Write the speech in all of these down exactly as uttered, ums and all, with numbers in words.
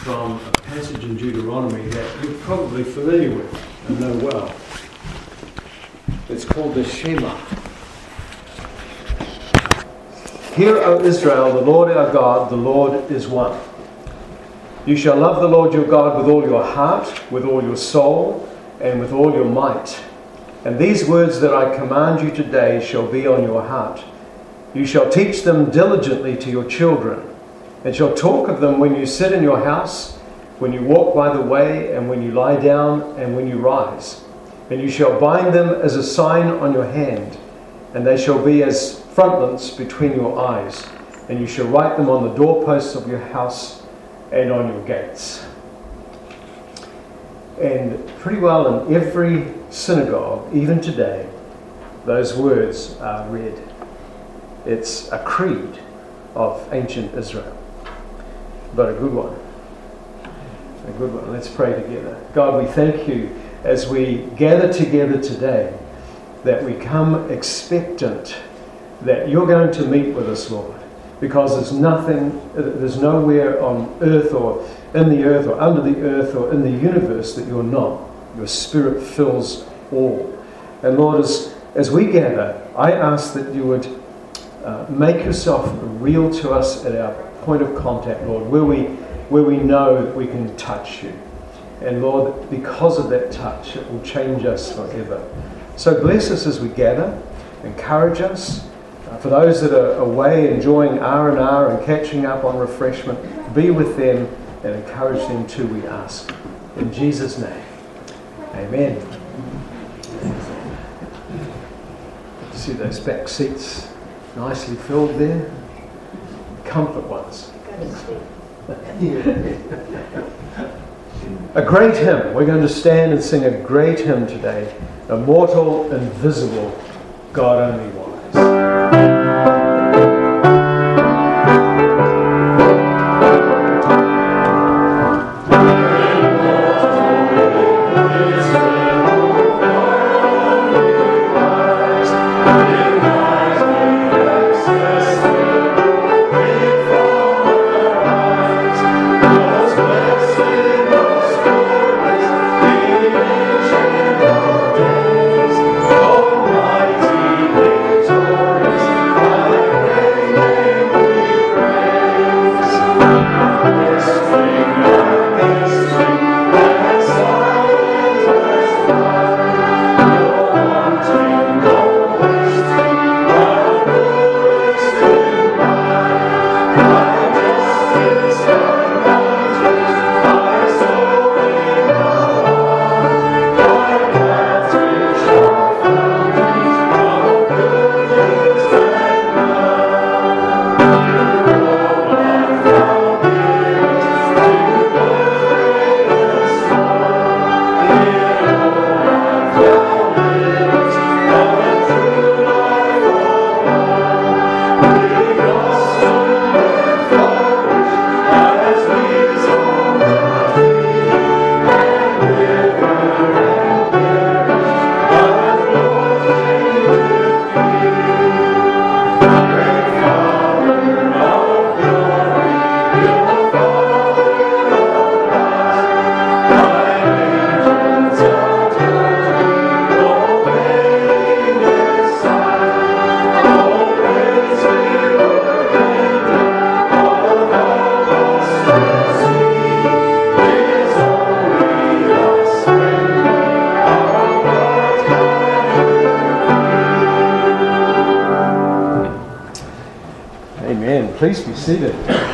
from a passage in Deuteronomy that you're probably familiar with and know well. It's called the Shema. Hear, O Israel, the Lord our God, the Lord is one. You shall love the Lord your God with all your heart, with all your soul, and with all your might. And these words that I command you today shall be on your heart. You shall teach them diligently to your children, and shall talk of them when you sit in your house, when you walk by the way, and when you lie down, and when you rise. And you shall bind them as a sign on your hand, and they shall be as frontlets between your eyes. And you shall write them on the doorposts of your house and on your gates. And pretty well in every synagogue, even today, those words are read. It's a creed of ancient Israel, but a good one. A good one. Let's pray together. God, we thank you as we gather together today, that we come expectant that you're going to meet with us, Lord, because there's nothing, there's nowhere on earth or in the earth or under the earth or in the universe that you're not. Your Spirit fills all. And Lord, as, as we gather, I ask that you would uh, make yourself real to us at our point of contact, Lord, where we, where we know that we can touch you. And Lord, because of that touch, it will change us forever. So bless us as we gather, encourage us. Uh, for those that are away enjoying R and R and catching up on refreshment, be with them and encourage them too, we ask. In Jesus' name, amen. See those back seats nicely filled there? Comfort ones. A great hymn. We're going to stand and sing a great hymn today. Immortal, invisible, God only wise. Please be seated.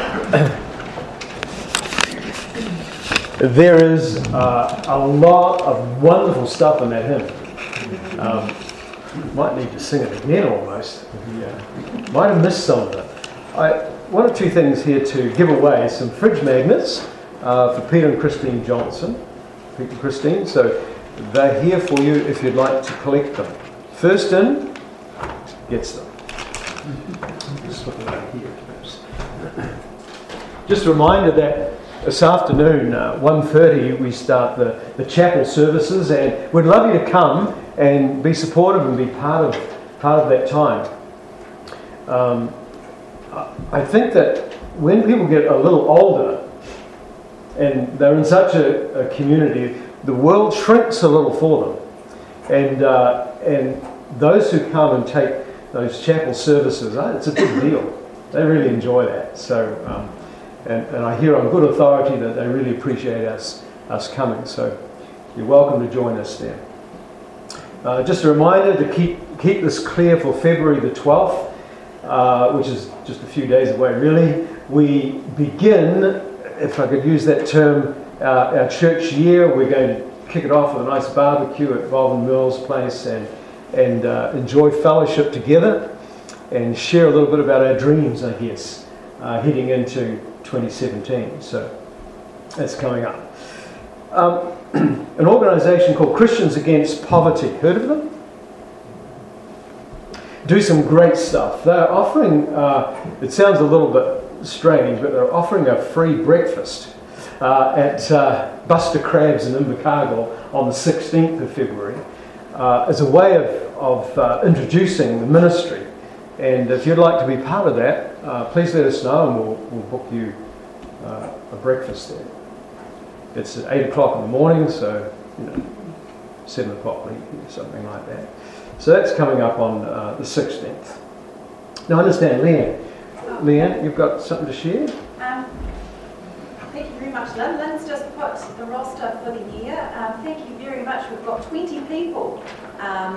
There is uh, a lot of wonderful stuff in that hymn. Um, might need to sing it again almost. Yeah. Might have missed some of it. I, one or two things here to give away. Some fridge magnets uh, for Peter and Christine Johnson. Peter and Christine. So they're here for you if you'd like to collect them. First in gets them. Just put them out here. Just a reminder that this afternoon, uh, one thirty, we start the, the chapel services, and we'd love you to come and be supportive and be part of part of that time. Um, I think that when people get a little older and they're in such a, a community, the world shrinks a little for them. And, uh, and those who come and take those chapel services, oh, it's a big deal. They really enjoy that. So, um, and, and I hear on good authority that they really appreciate us, us coming. So you're welcome to join us there. Uh, just a reminder to keep, keep this clear for February the twelfth, uh, which is just a few days away really. We begin, if I could use that term, uh, our church year. We're going to kick it off with a nice barbecue at Bolton Mills Place and, and uh, enjoy fellowship together and share a little bit about our dreams, I guess, uh, heading into twenty seventeen. So that's coming up. Um, an organisation called Christians Against Poverty. Heard of them? Do some great stuff. They're offering, uh, it sounds a little bit strange, but they're offering a free breakfast uh, at uh, Buster Crabs in Invercargill on the sixteenth of February uh, as a way of, of uh, introducing the ministry. And if you'd like to be part of that, uh, please let us know and we'll, we'll book you uh, a breakfast there. It's at eight o'clock in the morning, so you know, seven o'clock, something like that. So that's coming up on uh, the sixteenth. Now, understand, Leanne. Oh. Leanne, you've got something to share? Um, thank you very much, Lynn. Lynn's just put the roster for the year. Um, thank you very much. We've got twenty people um,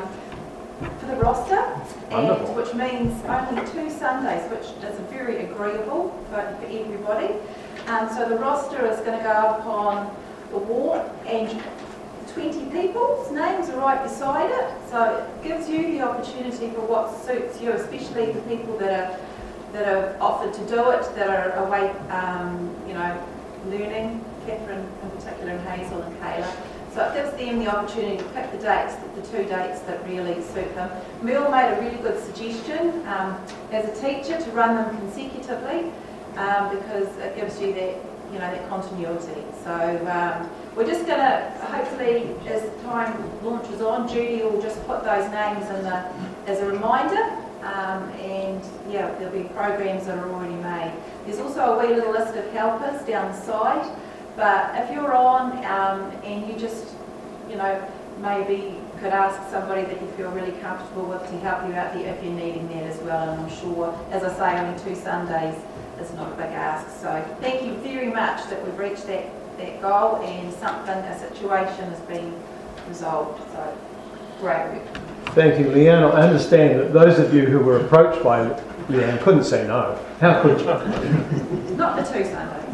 for the roster, Wonderful. and which means only two Sundays, which is very agreeable for, for everybody. Um, so the roster is going to go up on the wall, and twenty people's names are right beside it. So it gives you the opportunity for what suits you, especially the people that are that are offered to do it, that are away, um, you know, learning. Catherine in particular, and Hazel and Kayla. So it gives them the opportunity to pick the dates, the two dates that really suit them. Merle made a really good suggestion um, as a teacher to run them consecutively. Um, because it gives you that, you know, that continuity. So um, we're just going to, hopefully, as time launches on, Judy will just put those names in the, as a reminder. Um, and yeah, there'll be programs that are already made. There's also a wee little list of helpers down the side. But if you're on um, and you just, you know, maybe could ask somebody that you feel really comfortable with to help you out there if you're needing that as well. And I'm sure, as I say, only two Sundays. It's not a big ask. So thank you very much that we've reached that, that goal and something, a situation has been resolved. So great. Thank you, Leanne. I understand that those of you who were approached by Leanne couldn't say no. How could you? Not the two Sundays.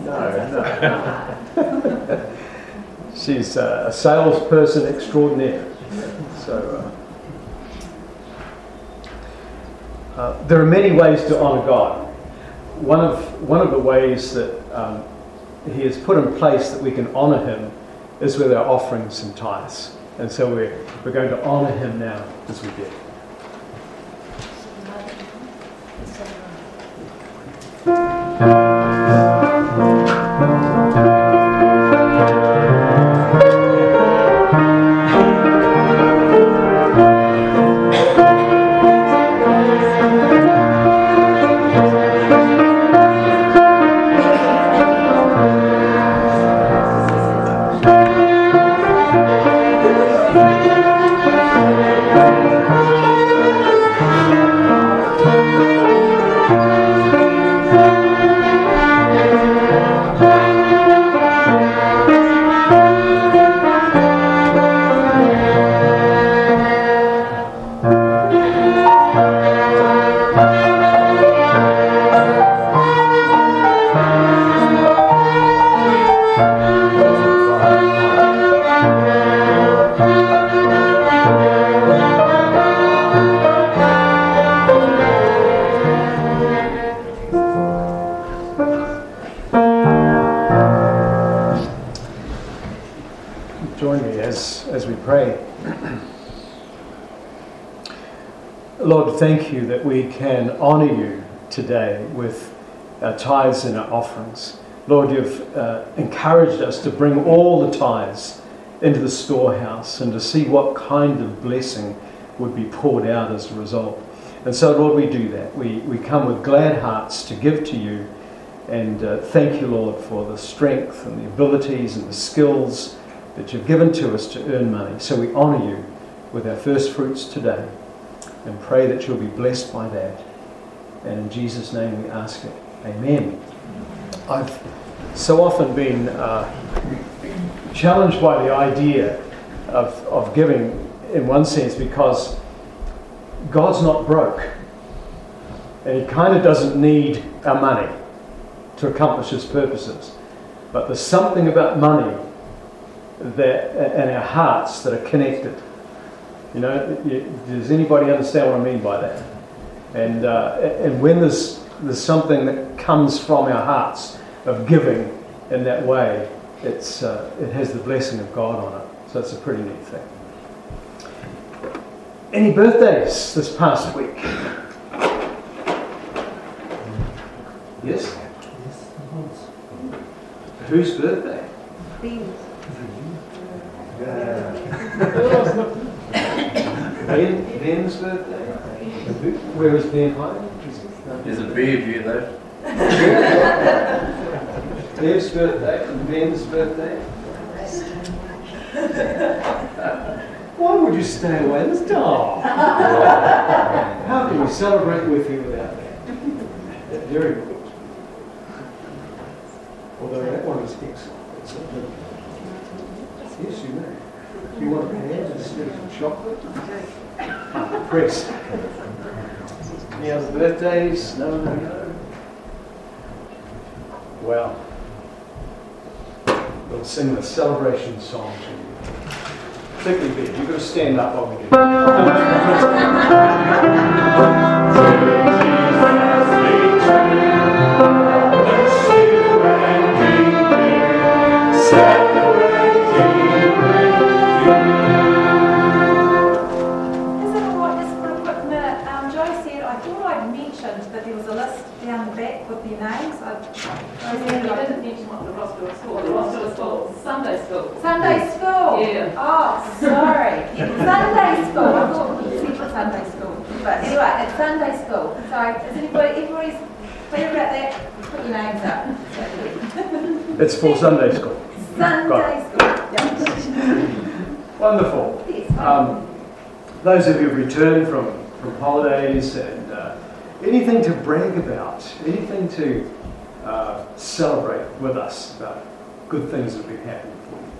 No, no. She's a salesperson extraordinaire. So uh, uh, there are many ways to honour God. One of one of the ways that um, He has put in place that we can honour Him is with our offerings and tithes. And so we're, we're going to honour Him now as we did. Lord, thank you that we can honour you today with our tithes and our offerings. Lord, you've uh, encouraged us to bring all the tithes into the storehouse and to see what kind of blessing would be poured out as a result. And so, Lord, we do that. We, we come with glad hearts to give to you And uh, thank you, Lord, for the strength and the abilities and the skills that you've given to us to earn money. So we honour you with our first fruits today and pray that you'll be blessed by that. And in Jesus' name we ask it. Amen. I've so often been uh, challenged by the idea of, of giving in one sense because God's not broke. And he kind of doesn't need our money to accomplish his purposes. But there's something about money that and our hearts that are connected. You know, does anybody understand what I mean by that? And uh, and when there's there's something that comes from our hearts of giving in that way, it's uh, it has the blessing of God on it. So it's a pretty neat thing. Any birthdays this past week? Yes? Whose birthday? Ben's. Ben, Ben's birthday? Where is Ben hiding? There's a beer view though. Bev's birthday and Ben's birthday. Why would you stay away this time? How can we celebrate with you without that? Very good. Although that one is excellent. It's a good. Yes, you may. You want a hand instead of chocolate? I'm impressed. Any other birthdays? No, no, no. Well, we'll sing the celebration song to you. Particularly Ben, you've got to stand up while we do that there was a list down the back with their names. I, I didn't mention what the roster was called. The roster was called Sunday School. Sunday School? Yeah. Oh, sorry. Yeah, Sunday School. I thought it was Central Sunday School. But anyway, it's Sunday School. So is anybody, everybody's clear about that? Put your names up. It's for Sunday School. Sunday School. Yep. Wonderful. Yes. Um, those of you who've returned from, from holidays and uh, anything to brag about, anything to uh, celebrate with us about good things that have been happening for you.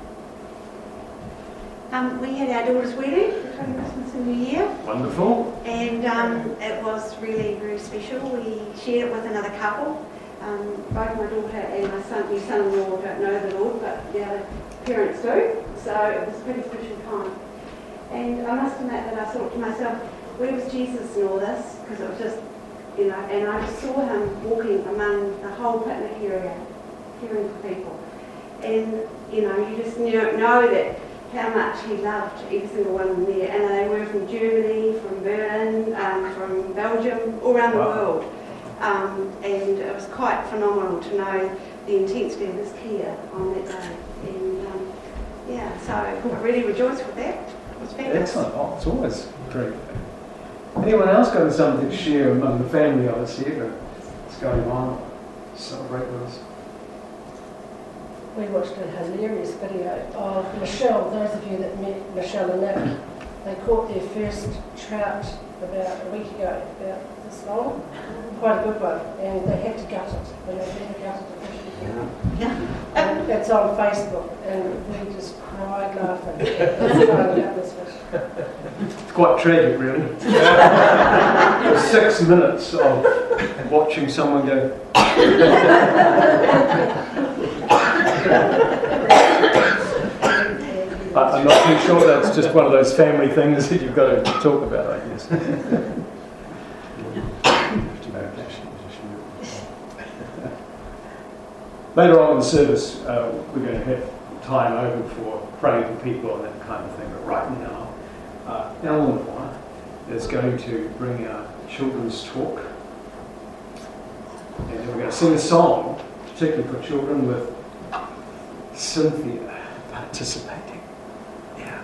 Um, we had our daughter's wedding between Christmas and New Year. Wonderful. And um, it was really very special. We shared it with another couple. Um, both my daughter and my son, new son-in-law don't know the Lord, but the other parents do. So it was a pretty special time. And I must admit that I thought to myself, where was Jesus in all this? Because it was just, you know, and I just saw him walking among the whole picnic area, caring for people. And, you know, you just know, know that how much he loved every single one of them there. And they were from Germany, from Berlin, um, from Belgium, all around Wow. the world. Um, and it was quite phenomenal to know the intensity of his care on that day. And, um, yeah, so I really rejoiced with that. It was fantastic. Excellent. Oh, it's always great. Anyone else got something to share among the family of us here? What's going on? Celebrate with us. We watched a hilarious video of Michelle. Those of you that met Michelle and Nick, they caught their first trout about a week ago, about this long. Quite a good one, and they had to gut it, and they never gutted the fish before. And it's on Facebook, and we just cried laughing. That's why I got this fish. It's quite tragic, really. Six minutes of watching someone go. But I'm not too sure that's just one of those family things that you've got to talk about, I guess. Later on in the service, uh, we're going to have time over for praying for people and that kind of thing. But right now, uh, Eleanor is going to bring our children's talk. And we're going to sing a song, particularly for children, with Cynthia participating. Yeah.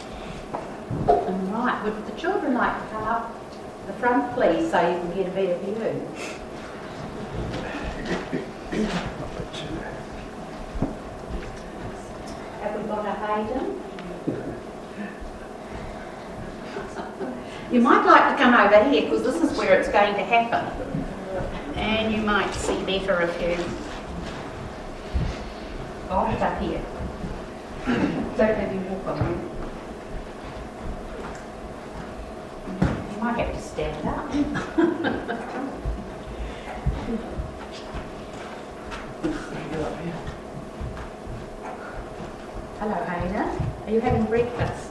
Right, would the children like to come up the front, please, so you can get a better view? Have we got a Hayden? You might like to come over here because this is where it's going to happen. And you might see better if you got it up here. Don't have you walk on me. You might have to stand up. Hello, Hayden. Are you having breakfast?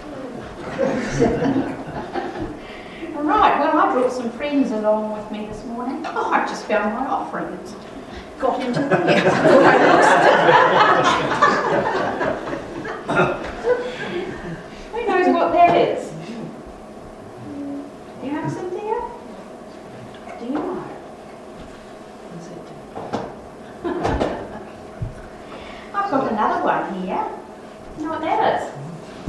All right, well, I brought some friends along with me this morning. Oh, I just found my offering. It's got into there. Who knows what that is? Do you have some there? Do you know? I've got another one here. You know what that is?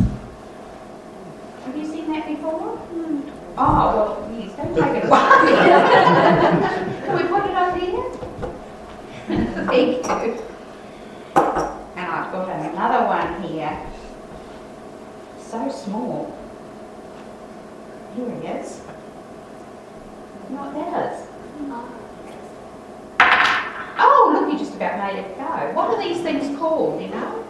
Have you seen that before? Mm. Oh, well, yes, don't take it away. Can we put it over here? Thank you. And I've got another one here. So small. Here he is. You know what that is? Oh, look, you just about made it go. What are these things called, you know?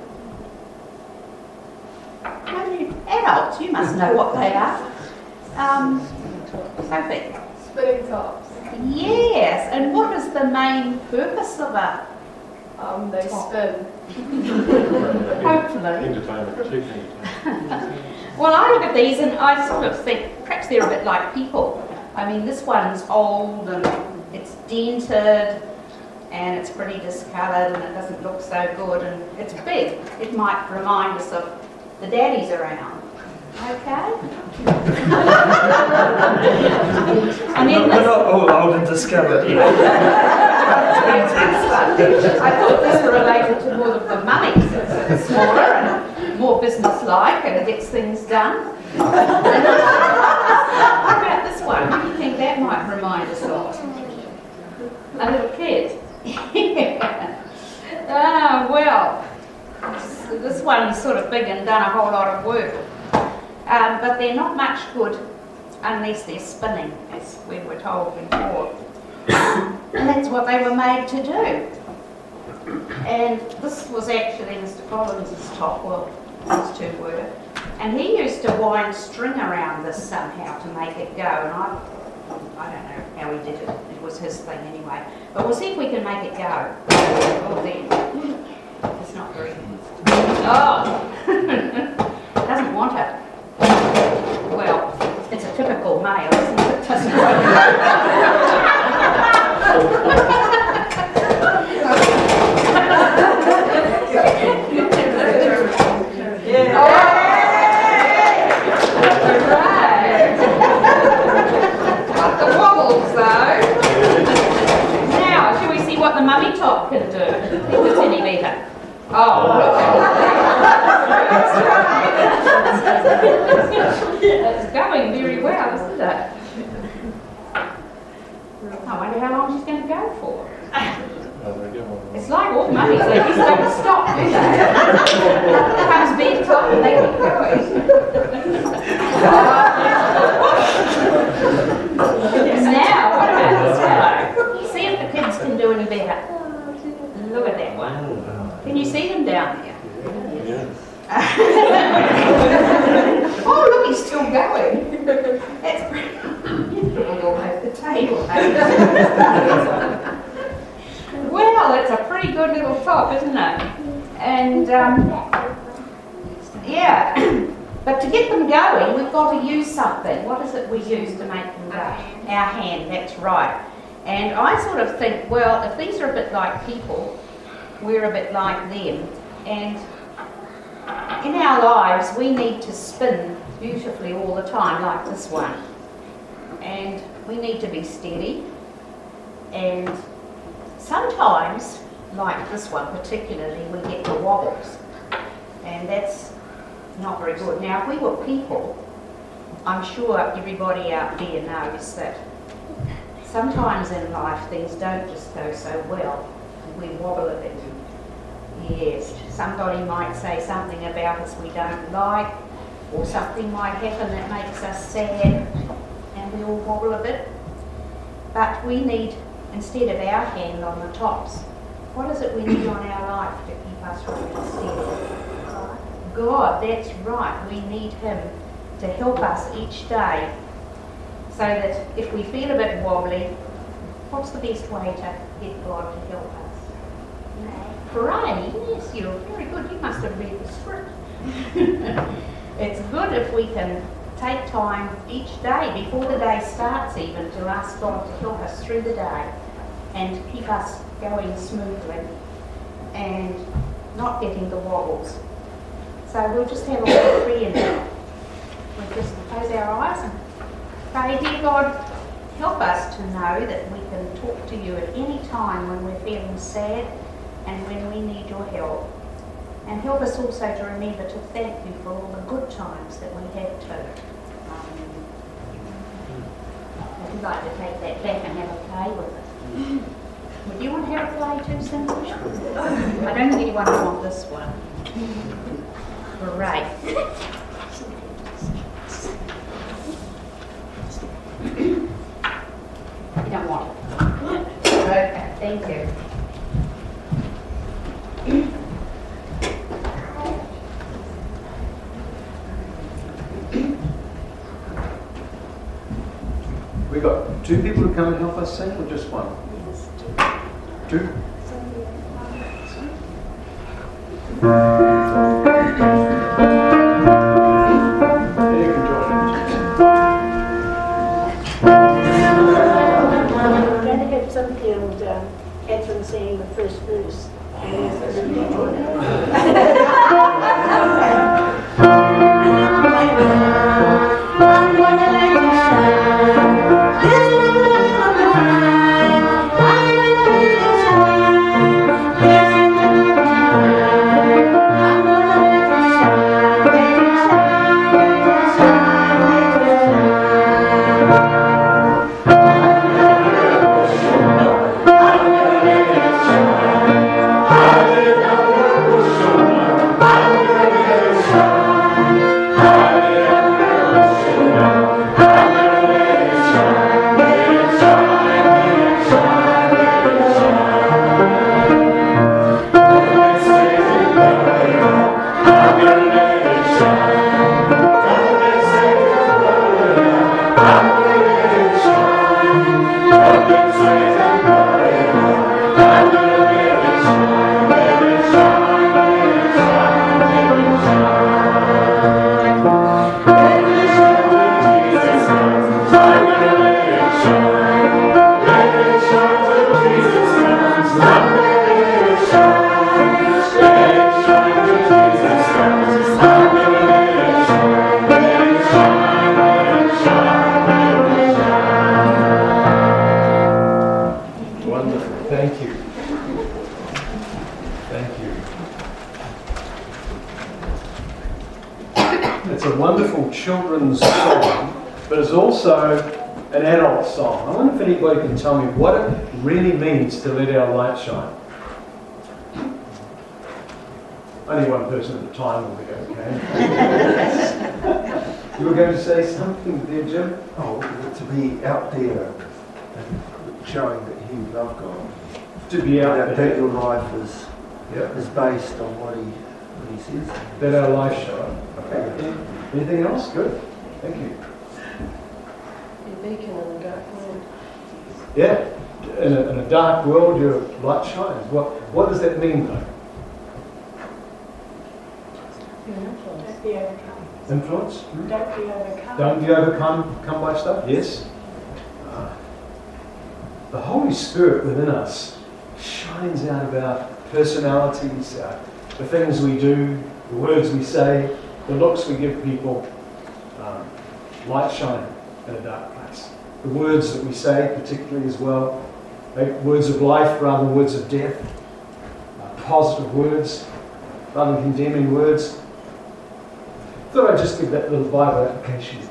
Adults, you must know what they are. Um, Sophie? Spinning tops. Yes, and what is the main purpose of a Um, they top? spin. Hopefully. Entertainment, cheap entertainment. Well, I look at these and I sort of think perhaps they're a bit like people. I mean, this one's old and it's dented and it's pretty discoloured and it doesn't look so good and it's big. It might remind us of the daddies around. Okay? And then We're this, not all old and discovered. I thought this related to more of the mummies. It's smaller and more business-like and it gets things done. What about this one? What do you think that might remind us of? A little kid. Ah, well, this one's sort of big and done a whole lot of work. Um, but they're not much good unless they're spinning, as we were told before. And that's what they were made to do. And this was actually Mister Collins' top, well, these two were. And he used to wind string around this somehow to make it go, and I, I don't know how he did it. It was his thing anyway. But we'll see if we can make it go. Oh, there. It's not very good. Oh! Doesn't want it. Well, it's a typical male, isn't it? Doesn't want it. Got the wobbles though. Now, shall we see what the mummy top can do? If it's any better. Oh, look. It's going very well, isn't it? I wonder how long she's going to go for. It's like all mummies, they just don't stop, do they? Comes bedtime and they keep going. Now, what about this fellow? See if the kids can do any better. Look at that one. Can you see them down there? Oh, look, he's still going. That's pretty. All over the table. Well, it's a pretty good little top, isn't it? And, um, yeah. But to get them going, we've got to use something. What is it we use to make them go? Our hand, that's right. And I sort of think, well, if these are a bit like people, we're a bit like them. And in our lives, we need to spin beautifully all the time, like this one. And we need to be steady. And sometimes, like this one particularly, we get the wobbles. And that's not very good. Now, if we were people, I'm sure everybody out there knows that sometimes in life things don't just go so well. we wobble a bit. Yes, somebody might say something about us we don't like, or something might happen that makes us sad, and we all wobble a bit. But we need, instead of our hand on the tops, what is it we need on our life to keep us rooted steady? God, that's right. We need Him to help us each day, so that if we feel a bit wobbly, what's the best way to get God to help us? Pray. Yes, you're very good. You must have read the script. It's good if we can take time each day, before the day starts even, to ask God to help us through the day and keep us going smoothly and not getting the wobbles. So we'll just have a little prayer now. We'll just close our eyes and pray. Dear God, help us to know that we can talk to you at any time when we're feeling sad and when we need your help. And help us also to remember to thank you for all the good times that we have too. Amen. I'd like to take that back and have a play with it. Would you want to have a play too, Cindy? I don't think anyone would want this one. Great. You don't want it? Okay, thank you. We got two people to come and help us sing, or just one? Two? Yeah, you can join We're going to have something and uh, Catherine singing the first verse. It's a wonderful children's song, but it's also an adult song. I wonder if anybody can tell me what it really means to let our light shine. Only one person at a time will be okay. You were going to say something there, Jim? Oh, to be out there and showing that you love God. To be out that, there. that your life is, Yep. is based on what he, what he says. Let our light shine. Okay. Anything else? Good. Thank you. Be a beacon in a dark world. Yeah. In a, in a dark world, your light shines. What What does that mean, though? Don't be overcome. Influence? Don't be overcome. Don't be overcome come by stuff? Yes. Uh, the Holy Spirit within us shines out of our personalities, our, the things we do, the words we say, the looks we give people. Um, light shine in a dark place. The words that we say, particularly as well, make words of life rather than words of death. Uh, positive words rather than condemning words. Thought I'd just give that little Bible application.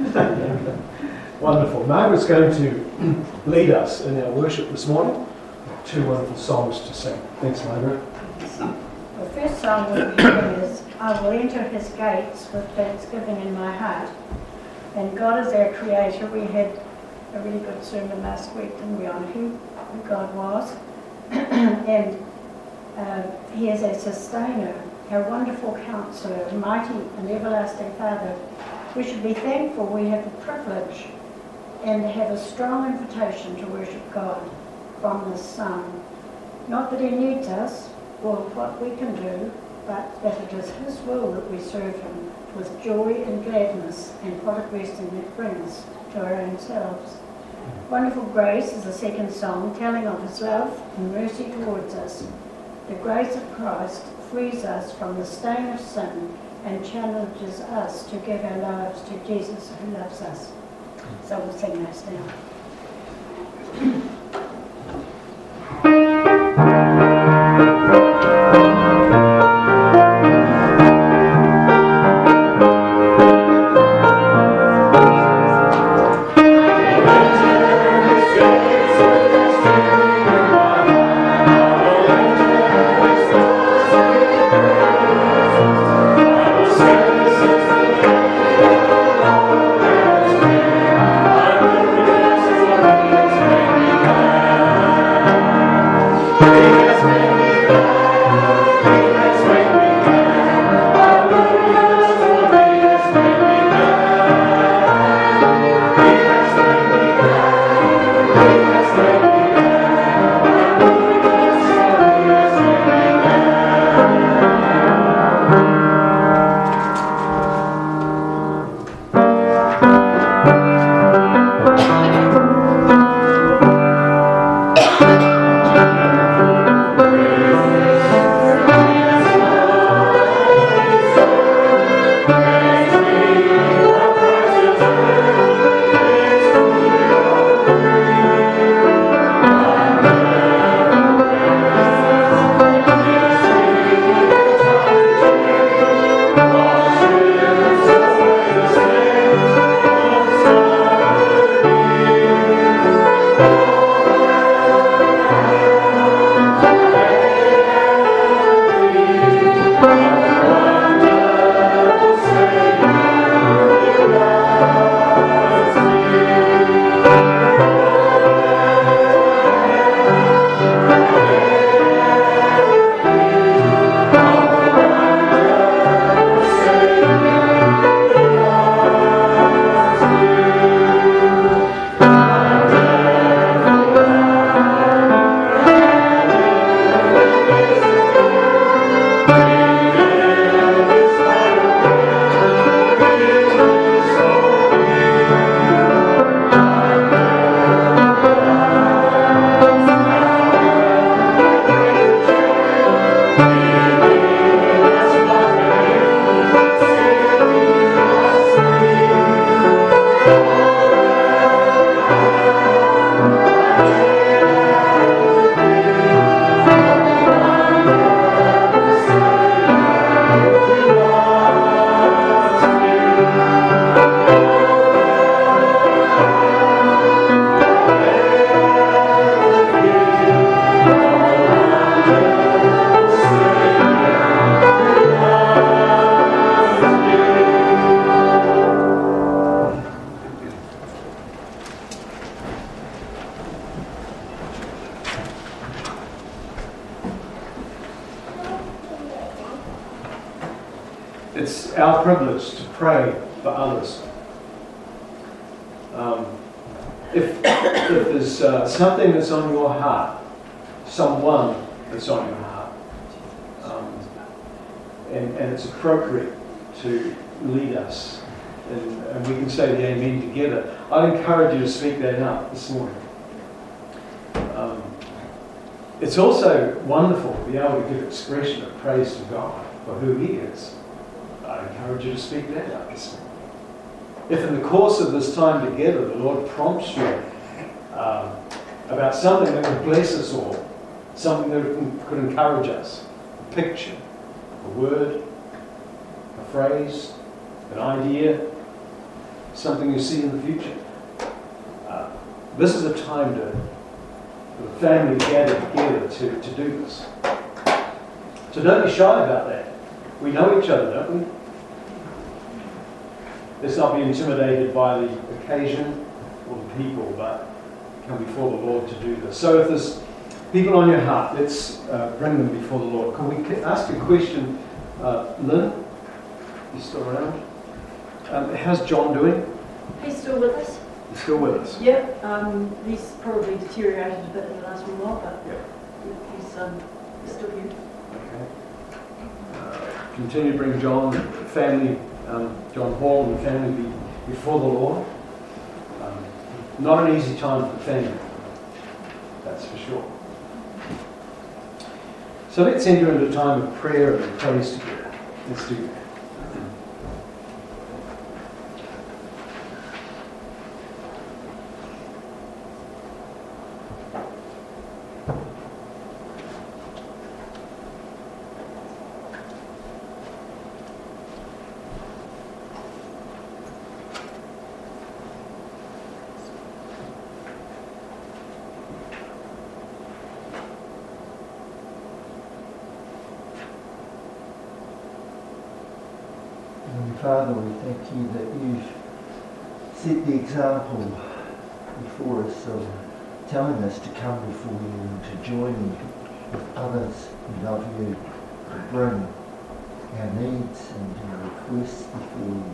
Wonderful. Margaret's going to lead us in our worship this morning. two wonderful songs to sing. Thanks, Margaret. The first song we'll be doing is I Will Enter His Gates with Thanksgiving in My Heart. And God is our creator. We had a really good sermon last week, didn't we, on who, who God was. and uh, He is our sustainer, our wonderful counselor, mighty and everlasting Father. We should be thankful we have the privilege and have a strong invitation to worship God from this psalm. Not that He needs us or what we can do, but that it is His will that we serve Him with joy and gladness, and what a blessing it brings to our own selves. Wonderful Grace is the second song, telling of His love and mercy towards us. The grace of Christ frees us from the stain of sin and challenges us to give our lives to Jesus who loves us. So we'll sing that now. It's our privilege to pray for others. Um, if, if there's uh, something that's on your heart, someone that's on your heart, um, and, and it's appropriate to lead us, and, and we can say the amen together, I'd encourage you to speak that out this morning. Um, it's also wonderful to be able to give expression of praise to God for who He is. I encourage you to speak that out this morning. If in the course of this time together the Lord prompts you um, about something that would bless us all, something that can, could encourage us, a picture, a word, a phrase, an idea, something you see in the future, uh, this is a time to the family gathered together to, to do this. So don't be shy about that. We know each other, don't we? Let's not be intimidated by the occasion or the people, but come before the Lord to do this. So if there's people on your heart, let's uh, bring them before the Lord. Can we ask a question? Uh, Lynn, you still around? Um, how's John doing? He's still with us. He's still with us. Yep. Um, he's probably deteriorated a bit in the last little while, but Yep. he's, um, he's still here. Okay. Uh, continue to bring John, family, um, John Hall and family be, before the Lord. Um, not an easy time for family, that's for sure. So let's enter into a time of prayer and praise together. Let's do that. Father, we thank you that you've set the example before us of telling us to come before you and to join with others who love you, to bring our needs and our requests before you.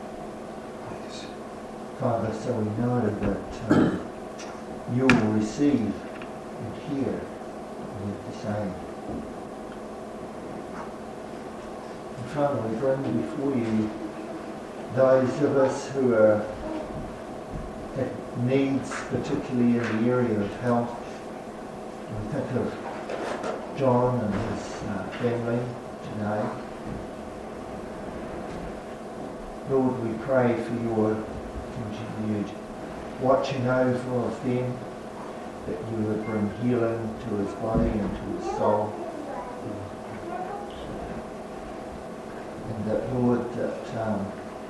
Father, so we know that um, you will receive and hear what we have to say. Father, we bring before you those of us who are, have needs, particularly in the area of health. We think of John and his uh, family today. Lord, we pray for your continued watching over of them, that you would bring healing to his body and to his soul. And that, Lord, that um,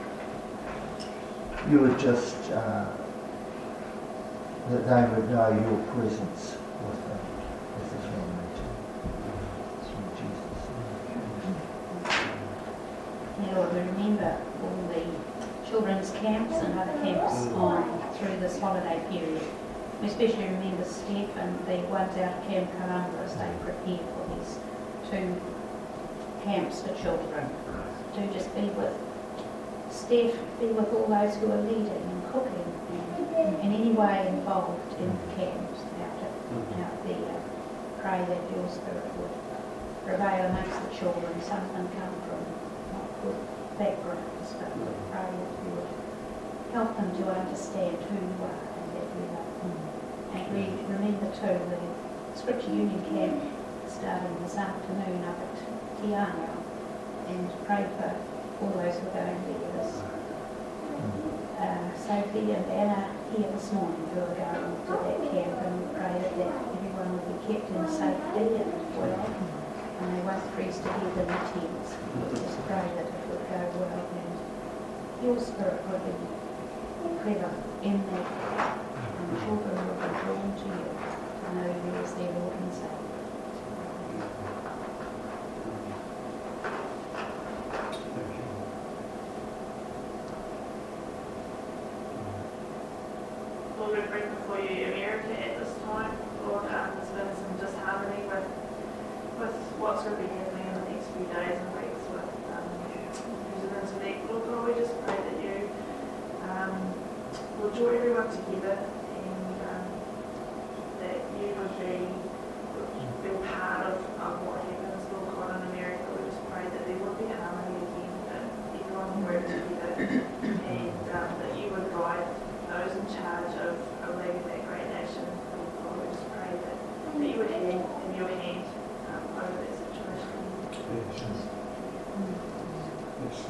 you would just, uh, that they would know your presence with them as a family too. Through Jesus' name. Yeah, Lord, we remember all the children's camps and other camps on through this holiday period. We especially remember Steph and the ones out of Camp Columbia as they prepare for these two camps for children. Do just be with Steph, be with all those who are leading and cooking and in any way involved in the camps out, out there. Pray that your spirit would prevail amongst the children. Some of them come from not good backgrounds, but we pray that you would help them to understand who you are and that you love them. And we remember too the Scripture Union camp starting this afternoon up at Tiana. And pray for all those who are going there. There's uh, Sophie and Anna here this morning who are going to that camp, and we pray that, that everyone will be kept in safety and well, and they won't freeze to death in the tents. We just pray that it would go well and your spirit would be present in that, and the children will be drawn to you to know you as their Lord and Saviour. Lord, we bring before you America at this time. Lord, um, there's been some disharmony with with what's going to be happening in the next few days and weeks with um, president-elect. Lord God, we just pray that you um, will draw everyone together and um, that you would be, be part of, of what happens, Lord God, in America. We just pray that there would be harmony again, that everyone will work together and um, that you would guide those in charge of, of leading that great nation. Lord, we just pray that, that you would have in your hand um, over that situation. Yes. Yes.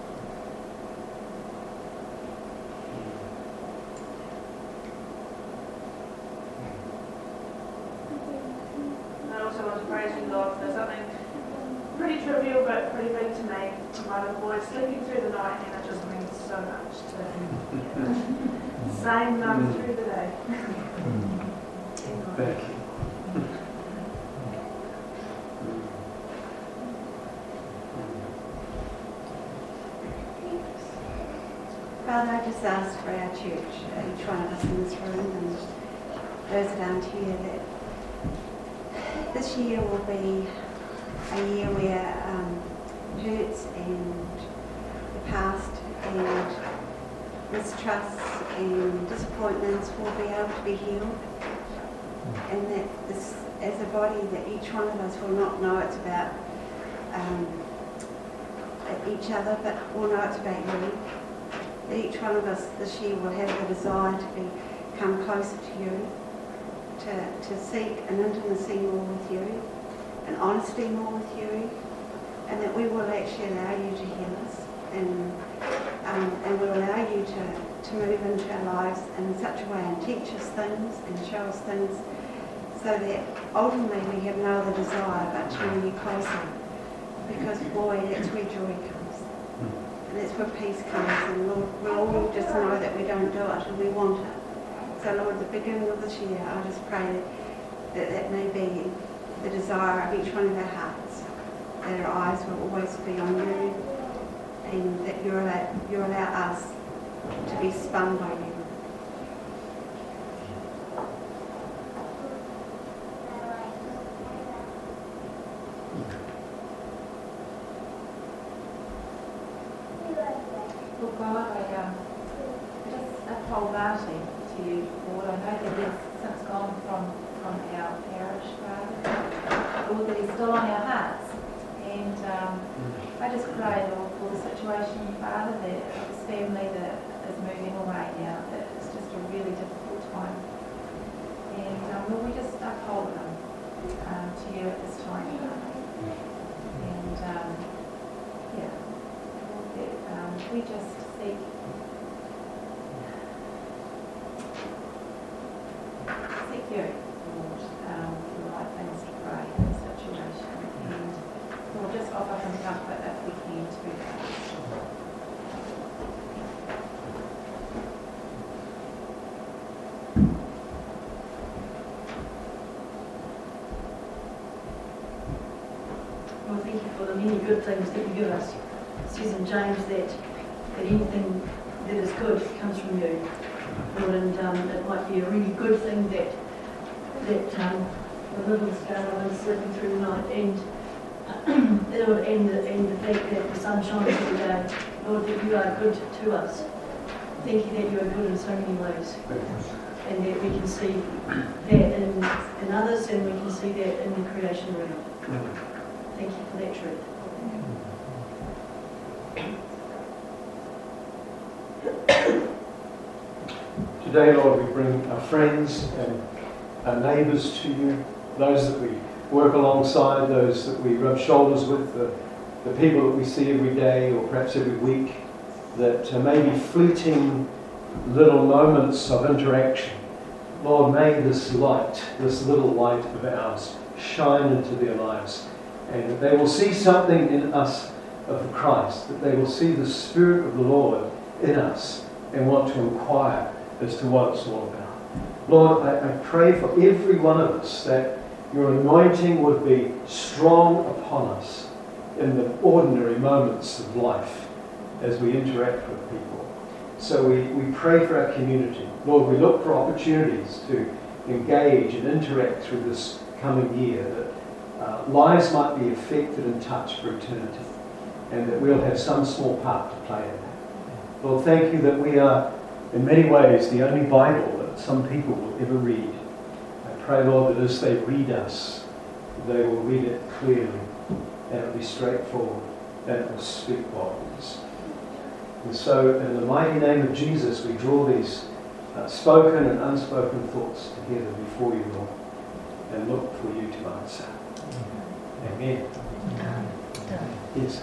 I also want to praise you, Lord, for something pretty trivial but pretty big to me. My little boy sleeping through the night, and it just means so much to him. Same night through the day. Anyway. Thank you. Father, I just ask for our church, each one of us in this room and those that aren't here, that this year will be a year where um, hurts and the past and mistrusts and disappointments will be able to be healed, and that this, as a body, that each one of us will not know it's about um, each other, but will know it's about you. That each one of us this year will have the desire to become closer to you, to, to seek an intimacy more with you, an honesty more with you, and that we will actually allow you to heal us, and um, and will allow you to, to move into our lives in such a way and teach us things and show us things, so that ultimately we have no other desire but to know you closer, because boy, that's where joy comes. And that's where peace comes, and Lord, we all just know that we don't do it and we want it. So Lord, at the beginning of this year, I just pray that that may be the desire of each one of our hearts, that our eyes will always be on you, and that you allow, you allow us to be spun by you. Lord God, I um, just uphold Marty to you, Lord. I know that he's since gone from, from our parish, Father. Lord, that he's still on our hearts. And um, I just pray, Lord, for the situation, Father, that his family that is moving away now, that it's just a really difficult time. And um, Lord, we just uphold them um, to you at this time, Father. And um, yeah. That, um, we just seek seek you, Lord, um, for the right things to pray in this situation, and we'll just offer him comfort if we can to do that. Well, thank you for the many good things that you give us. It says in James that, that anything that is good comes from you, Lord, and um, it might be a really good thing that that um, the little star is slipping through the night, and and the, and the fact that the sun shines every day, Lord, that you are good to us. Thank you that you are good in so many ways, and that we can see that in, in others, and we can see that in the creation realm. Thank you for that truth. Today, Lord, we bring our friends and our neighbours to you, those that we work alongside, those that we rub shoulders with, the, the people that we see every day or perhaps every week, that uh, may be fleeting little moments of interaction. Lord, may this light, this little light of ours, shine into their lives, and that they will see something in us of the Christ, that they will see the Spirit of the Lord in us and want to inquire as to what it's all about. Lord, I, I pray for every one of us that your anointing would be strong upon us in the ordinary moments of life as we interact with people. So we, we pray for our community. Lord, we look for opportunities to engage and interact through this coming year, that uh, lives might be affected and touched for eternity, and that we'll have some small part to play in that. Lord, thank you that we are, in many ways, the only Bible that some people will ever read. I pray, Lord, that as they read us, they will read it clearly, and it will be straightforward, and it will speak volumes. And so, in the mighty name of Jesus, we draw these uh, spoken and unspoken thoughts together before you, Lord, and look for you to answer. Amen. Yes.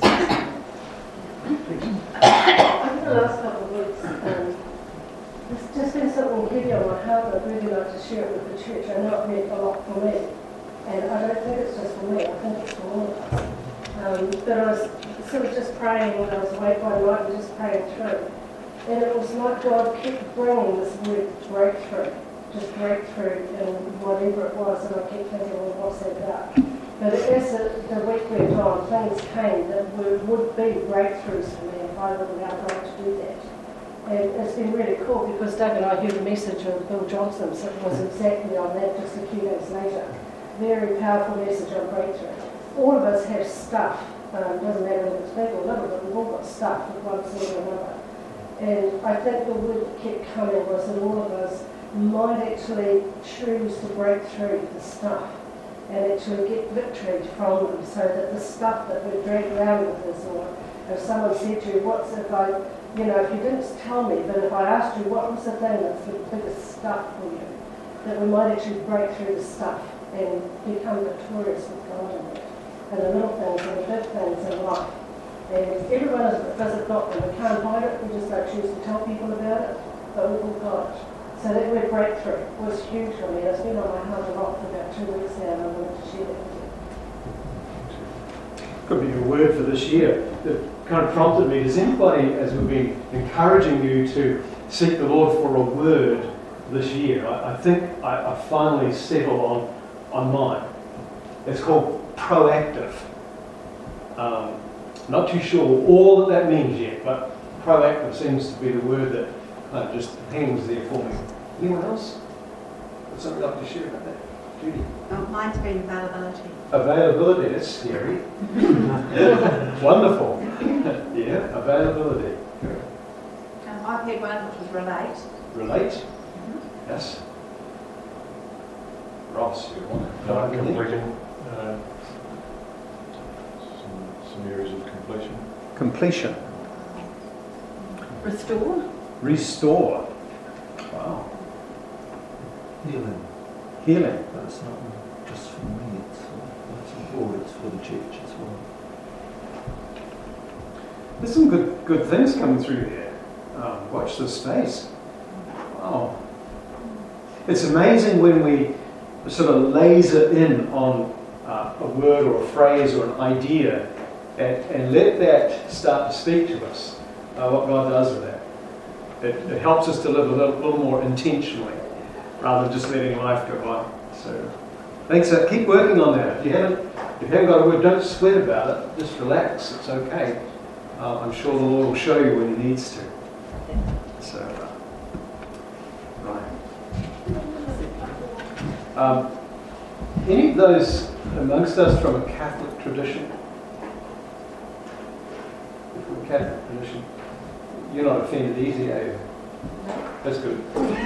Over the last couple of weeks, um, there's just been something heavy on my heart, and I'd really like to share it with the church. I know it meant a lot for me, and I don't think it's just for me, I think it's for all of us. Um, but I was sort of just praying when I was awake one night and just praying through. And it was like God kept bringing this word breakthrough. just breakthrough in whatever it was, and I kept thinking, well, what's that about? But as the, the week went on, things came that would, would be breakthroughs for me if I would allow God to do that. And it's been really cool because Doug and I heard a message of Bill Johnson's that was exactly on that just a few days later. Very powerful message on breakthrough. All of us have stuff, um, doesn't matter if it's big or little, but we've all got stuff with one sort or another. And I think the word that kept coming was that all of us might actually choose to break through the stuff and actually get victory from them, so that the stuff that we're dragged around with us, or if someone said to you, what's if I, you know, if you didn't tell me, but if I asked you what was the thing that's the biggest stuff for you, that we might actually break through the stuff and become victorious with God in it. And the little things and the big things in life. And everyone does it not, and we can't hide it, we just don't choose to tell people about it, but we've all got it. So that word breakthrough was huge for me. It's been on my heart a lot for about two weeks now, and I wanted to share that with you. Could be a word for this year that kind of prompted me. Does anybody, as we've been encouraging you to seek the Lord for a word this year, I, I think I, I finally settled on, on mine. It's called proactive. Um, not too sure all that that means yet, but proactive seems to be the word that kind of just hangs there for me. Anyone else? Got something like to share about that? Judy? Oh, mine's been availability. Availability, that's scary. Wonderful. Yeah, availability. Um, I've had one which was relate. Relate? Mm-hmm. Yes. Ross, you want to Uh, dive in there? completing, uh, some, some areas of completion. Completion. Restore. Restore. Wow. Healing. Healing. But it's not just for me, it's for, it's for, it's for the church as well. There's some good good things coming through here. Um, watch this space. Wow. It's amazing when we sort of laser in on uh, a word or a phrase or an idea and, and let that start to speak to us, uh, what God does with that. It, it helps us to live a little, little more intentionally rather than just letting life go on. So thanks. Uh, keep working on that. If you haven't, if you haven't got a word, don't sweat about it. Just relax. It's okay. Uh, I'm sure the Lord will show you when He needs to. So, uh, right. Um, any of those amongst us from a Catholic tradition? From a Catholic tradition? You're not offended easy, are you? That's good.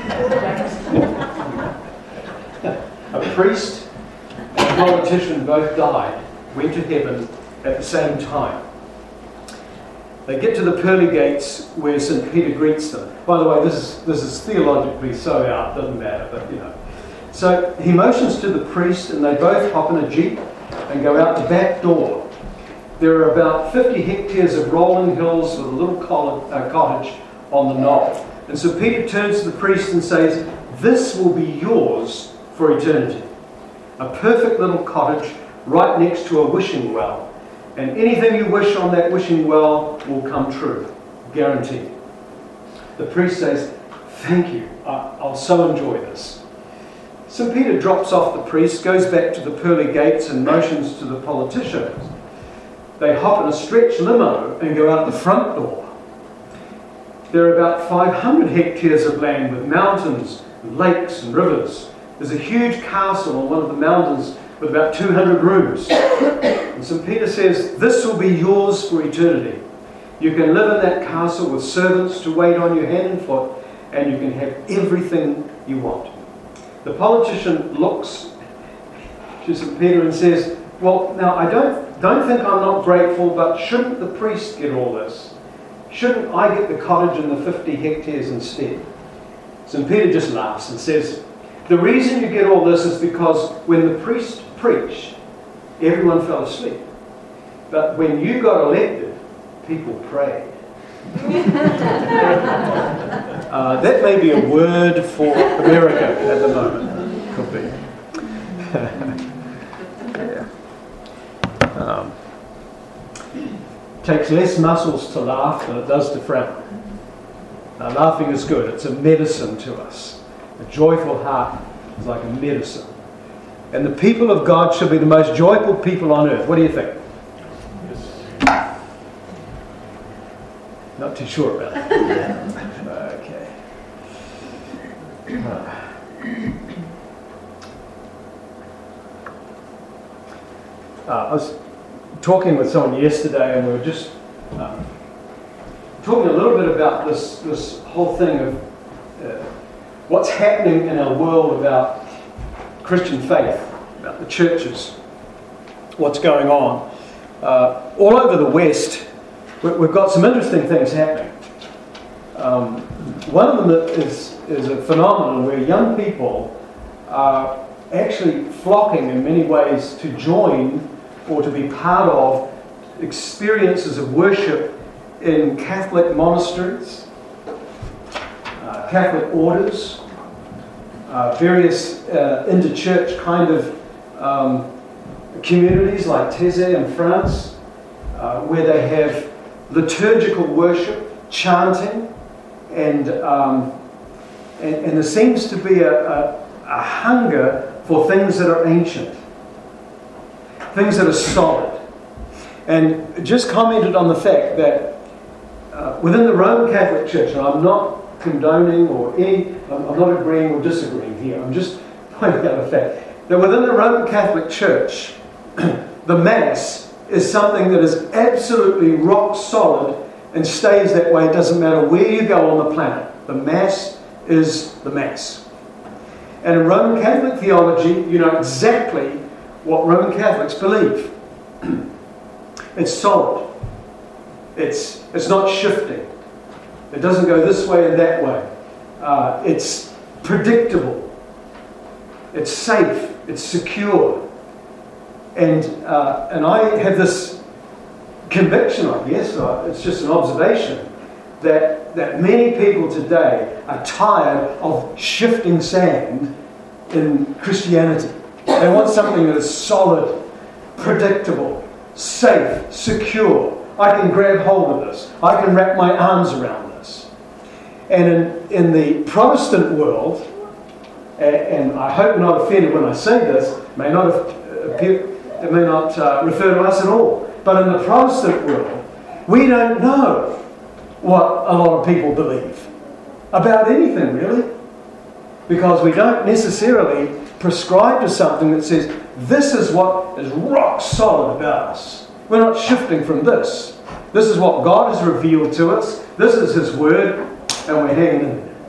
A priest and a politician both died, went to heaven at the same time. They get to the pearly gates where Saint Peter greets them. By the way, this is this is theologically so out, doesn't matter, but you know. So he motions to the priest, and they both hop in a jeep and go out the back door. There are about fifty hectares of rolling hills with a little cottage on the knoll. And so Peter turns to the priest and says, "This will be yours for eternity. A perfect little cottage right next to a wishing well. And anything you wish on that wishing well will come true. Guaranteed." The priest says, "Thank you. I'll so enjoy this." So Peter drops off the priest, goes back to the pearly gates and motions to the politician. They hop in a stretch limo and go out the front door. There are about five hundred hectares of land with mountains, lakes and rivers. There's a huge castle on one of the mountains with about two hundred rooms. And Saint Peter says, "This will be yours for eternity. You can live in that castle with servants to wait on you hand and foot, and you can have everything you want." The politician looks to Saint Peter and says, "Well, now I don't don't think I'm not grateful, but shouldn't the priest get all this? Shouldn't I get the cottage and the fifty hectares instead?" Saint Peter just laughs and says, "The reason you get all this is because when the priest preached, everyone fell asleep. But when you got elected, people prayed." uh, that may be a word for America at the moment. Could be. yeah. Um, takes less muscles to laugh than it does to frown. Uh, laughing is good. It's a medicine to us. A joyful heart is like a medicine. And the people of God should be the most joyful people on earth. What do you think? Not too sure about that. Okay. Uh, I was talking with someone yesterday, and we were just um, talking a little bit about this this whole thing of uh, what's happening in our world about Christian faith, about the churches, what's going on. Uh, all over the West, we- we've got some interesting things happening. Um, one of them is, is a phenomenon where young people are actually flocking in many ways to join or to be part of experiences of worship in Catholic monasteries, uh, Catholic orders, uh, various uh, inter-church kind of um, communities like Taizé in France, uh, where they have liturgical worship, chanting, and um, and, and there seems to be a, a, a hunger for things that are ancient, things that are solid. And just commented on the fact that uh, within the Roman Catholic Church, and I'm not condoning or any, I'm, I'm not agreeing or disagreeing here, I'm just pointing out the fact that within the Roman Catholic Church, the Mass is something that is absolutely rock solid and stays that way. It doesn't matter where you go on the planet. The Mass is the Mass. And in Roman Catholic theology, you know exactly what Roman Catholics believe. It's solid. It's, it's not shifting. It doesn't go this way and that way. Uh, it's predictable. It's safe. It's secure. And, uh, and I have this conviction, I guess, uh, it's just an observation, that, that many people today are tired of shifting sand in Christianity. They want something that is solid, predictable, safe, secure. I can grab hold of this. I can wrap my arms around this. And in, in the Protestant world, and, and I hope you're not offended when I say this, may not appear, it may not uh, refer to us at all, but in the Protestant world, we don't know what a lot of people believe about anything, really, because we don't necessarily prescribe to something that says this is what is rock solid about us. We're not shifting from this. This is what God has revealed to us. This is His Word, and we're hanging in there.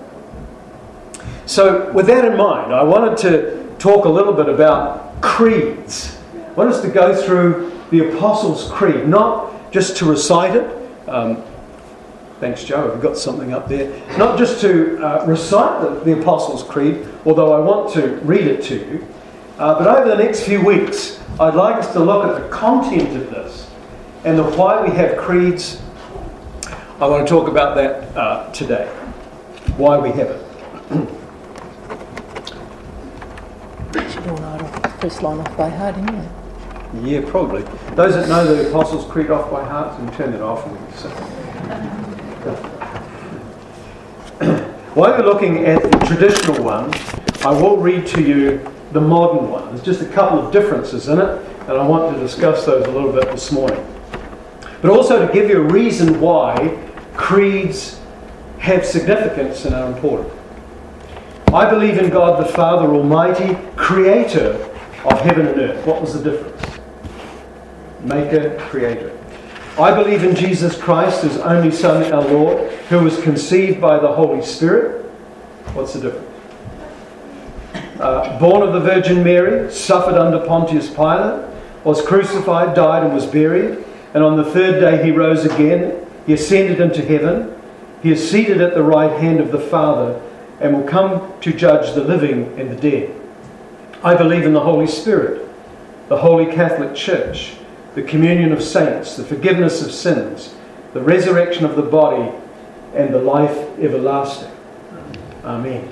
So with that in mind, I wanted to talk a little bit about creeds. I want us to go through the Apostles' Creed, not just to recite it. Um, thanks, Joe. I've got something up there. Not just to uh, recite the, the Apostles' Creed, although I want to read it to you. Uh, but over the next few weeks, I'd like us to look at the content of this and the why we have creeds. I want to talk about that uh, today. Why we have it. Should all know it off, the first line off by heart anyway. Yeah, probably. Those that know the Apostles' Creed off by heart can turn it off. And we can sing. While you're looking at the traditional one, I will read to you the modern one. There's just a couple of differences in it, and I want to discuss those a little bit this morning. But also to give you a reason why creeds have significance and are important. I believe in God the Father Almighty, creator of heaven and earth. What was the difference? Maker, creator. I believe in Jesus Christ, His only Son, our Lord, who was conceived by the Holy Spirit. What's the difference? Uh, born of the Virgin Mary, suffered under Pontius Pilate, was crucified, died and was buried, and on the third day He rose again. He ascended into heaven. He is seated at the right hand of the Father and will come to judge the living and the dead. I believe in the Holy Spirit, the Holy Catholic Church, the communion of saints, the forgiveness of sins, the resurrection of the body, and the life everlasting. Amen.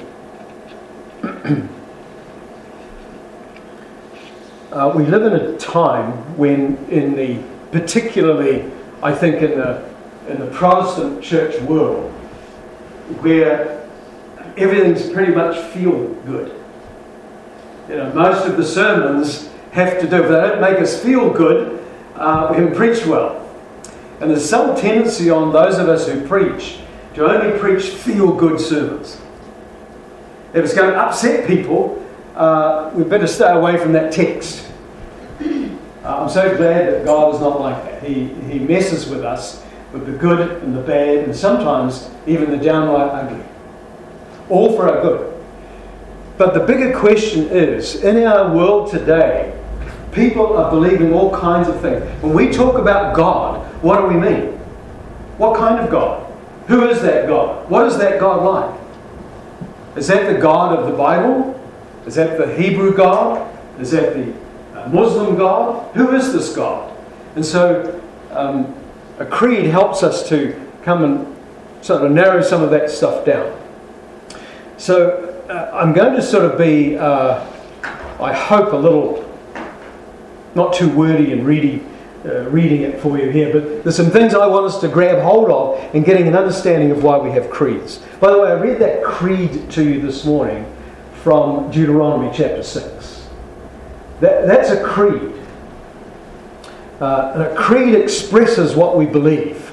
uh, we live in a time when, in the particularly, I think, in the in the Protestant church world, where everything's pretty much feel good. You know, most of the sermons have to do, if they don't make us feel good, uh, we haven't preached well. And there's some tendency on those of us who preach to only preach feel-good sermons. If it's going to upset people, uh, we better stay away from that text. Uh, I'm so glad that God is not like that. He, he messes with us with the good and the bad, and sometimes even the downright ugly. All for our good. But the bigger question is, in our world today, people are believing all kinds of things. When we talk about God, what do we mean? What kind of God? Who is that God? What is that God like? Is that the God of the Bible? Is that the Hebrew God? Is that the Muslim God? Who is this God? And so um, a creed helps us to come and sort of narrow some of that stuff down. So uh, I'm going to sort of be, uh, I hope, a little, not too wordy and ready, uh, reading it for you here, but there's some things I want us to grab hold of in getting an understanding of why we have creeds. By the way, I read that creed to you this morning from Deuteronomy chapter six. That, that's a creed. Uh, and a creed expresses what we believe.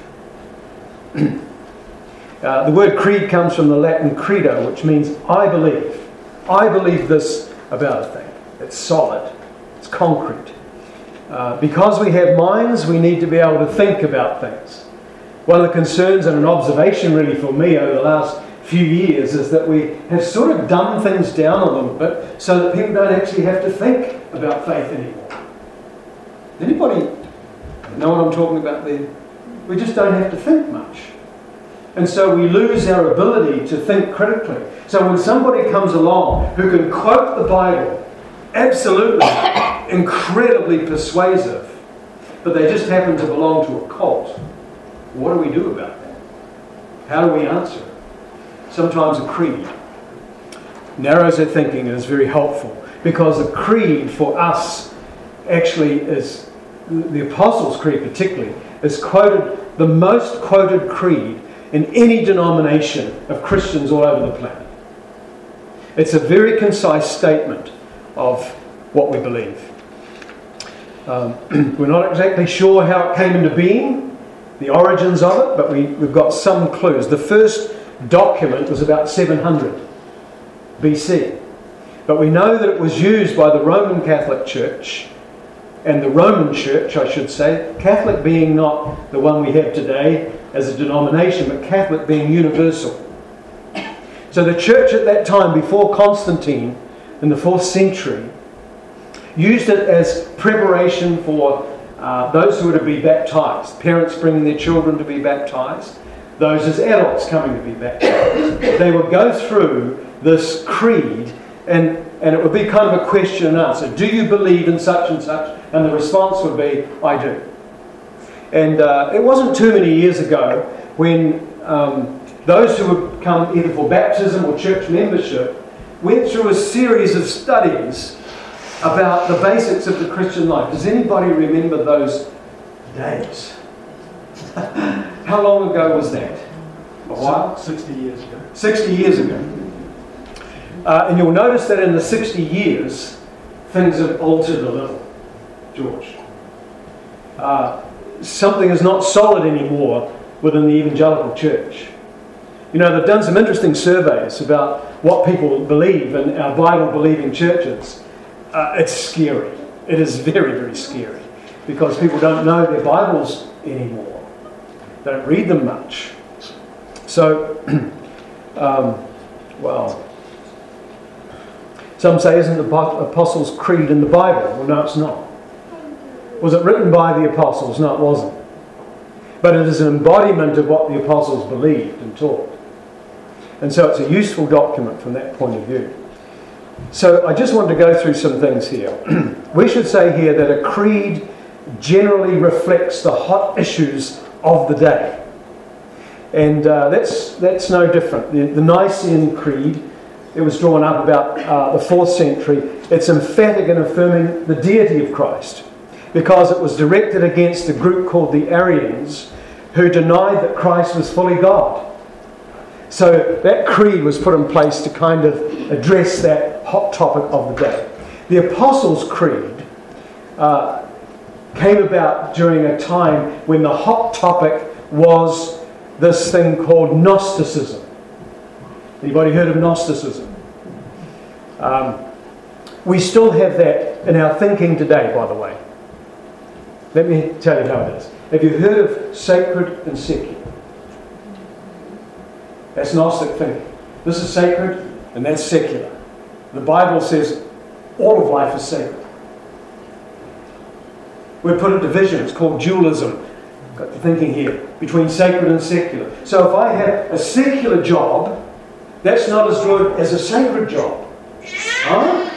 uh, the word creed comes from the Latin credo, which means I believe. I believe this about a thing. It's solid. It's concrete. Uh, because we have minds, we need to be able to think about things. One of the concerns and an observation really for me over the last few years is that we have sort of dumbed things down a little bit so that people don't actually have to think about faith anymore. Anybody know what I'm talking about there? We just don't have to think much. And so we lose our ability to think critically. So when somebody comes along who can quote the Bible absolutely incredibly persuasive, but they just happen to belong to a cult, what do we do about that? How do we answer it? Sometimes a creed narrows our thinking and is very helpful, because a creed for us actually is, the Apostles' Creed particularly, is quoted, the most quoted creed in any denomination of Christians all over the planet. It's a very concise statement of what we believe. Um, we're not exactly sure how it came into being, the origins of it, but we, we've got some clues. The first document was about seven hundred B C. But we know that it was used by the Roman Catholic Church, and the Roman Church, I should say, Catholic being not the one we have today as a denomination, but Catholic being universal. So the church at that time, before Constantine, in the fourth century, used it as preparation for uh, those who were to be baptized, parents bringing their children to be baptized, those as adults coming to be baptized. They would go through this creed, and, and it would be kind of a question and answer. Do you believe in such and such? And the response would be, I do. And uh, it wasn't too many years ago when um, those who would come either for baptism or church membership went through a series of studies about the basics of the Christian life. Does anybody remember those days? How long ago was that? A while? sixty years ago. sixty years ago. Uh, and you'll notice that in the sixty years, things have altered a little, George. Uh, something is not solid anymore within the evangelical church. You know, they've done some interesting surveys about what people believe in our Bible-believing churches. Uh, it's scary. It is very, very scary, because people don't know their Bibles anymore. They don't read them much. So, um, well, some say, isn't the Apostles' Creed in the Bible? Well, no, it's not. Was it written by the Apostles? No, it wasn't. But it is an embodiment of what the Apostles believed and taught. And so it's a useful document from that point of view. So I just want to go through some things here. We should say here that a creed generally reflects the hot issues of the day. And uh, that's that's no different. The, the Nicene Creed, it was drawn up about uh, the fourth century. It's emphatic in affirming the deity of Christ, because it was directed against a group called the Arians, who denied that Christ was fully God. So that creed was put in place to kind of address that hot topic of the day. The Apostles' Creed uh, came about during a time when the hot topic was this thing called Gnosticism. Anybody heard of Gnosticism? Um, we still have that in our thinking today, by the way. Let me tell you how it is. Have you heard of sacred and secular? That's Gnostic thinking. This is sacred and that's secular. The Bible says all of life is sacred. We put a division, it's called dualism. Got the thinking here, between sacred and secular. So if I have a secular job, that's not as good as a sacred job. Huh?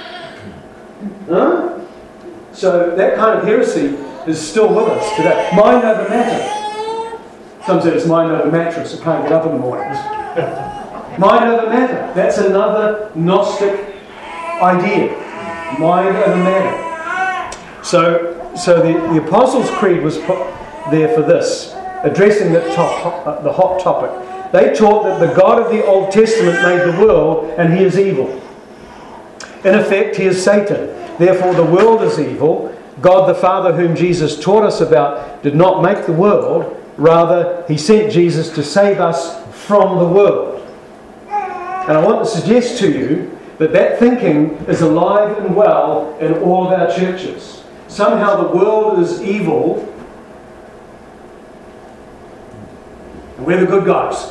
Huh? So that kind of heresy is still with us today. Mind over matter. Some say it's mind over mattress. I can't get up in the mornings. Mind over matter. That's another Gnostic idea. Mind over matter. So, so the, the Apostles' Creed was put there for this, addressing the, top, uh, the hot topic. They taught that the God of the Old Testament made the world and he is evil. In effect, he is Satan. Therefore, the world is evil. God the Father, whom Jesus taught us about, did not make the world. Rather, he sent Jesus to save us from the world. And I want to suggest to you that that thinking is alive and well in all of our churches. Somehow the world is evil and we're the good guys.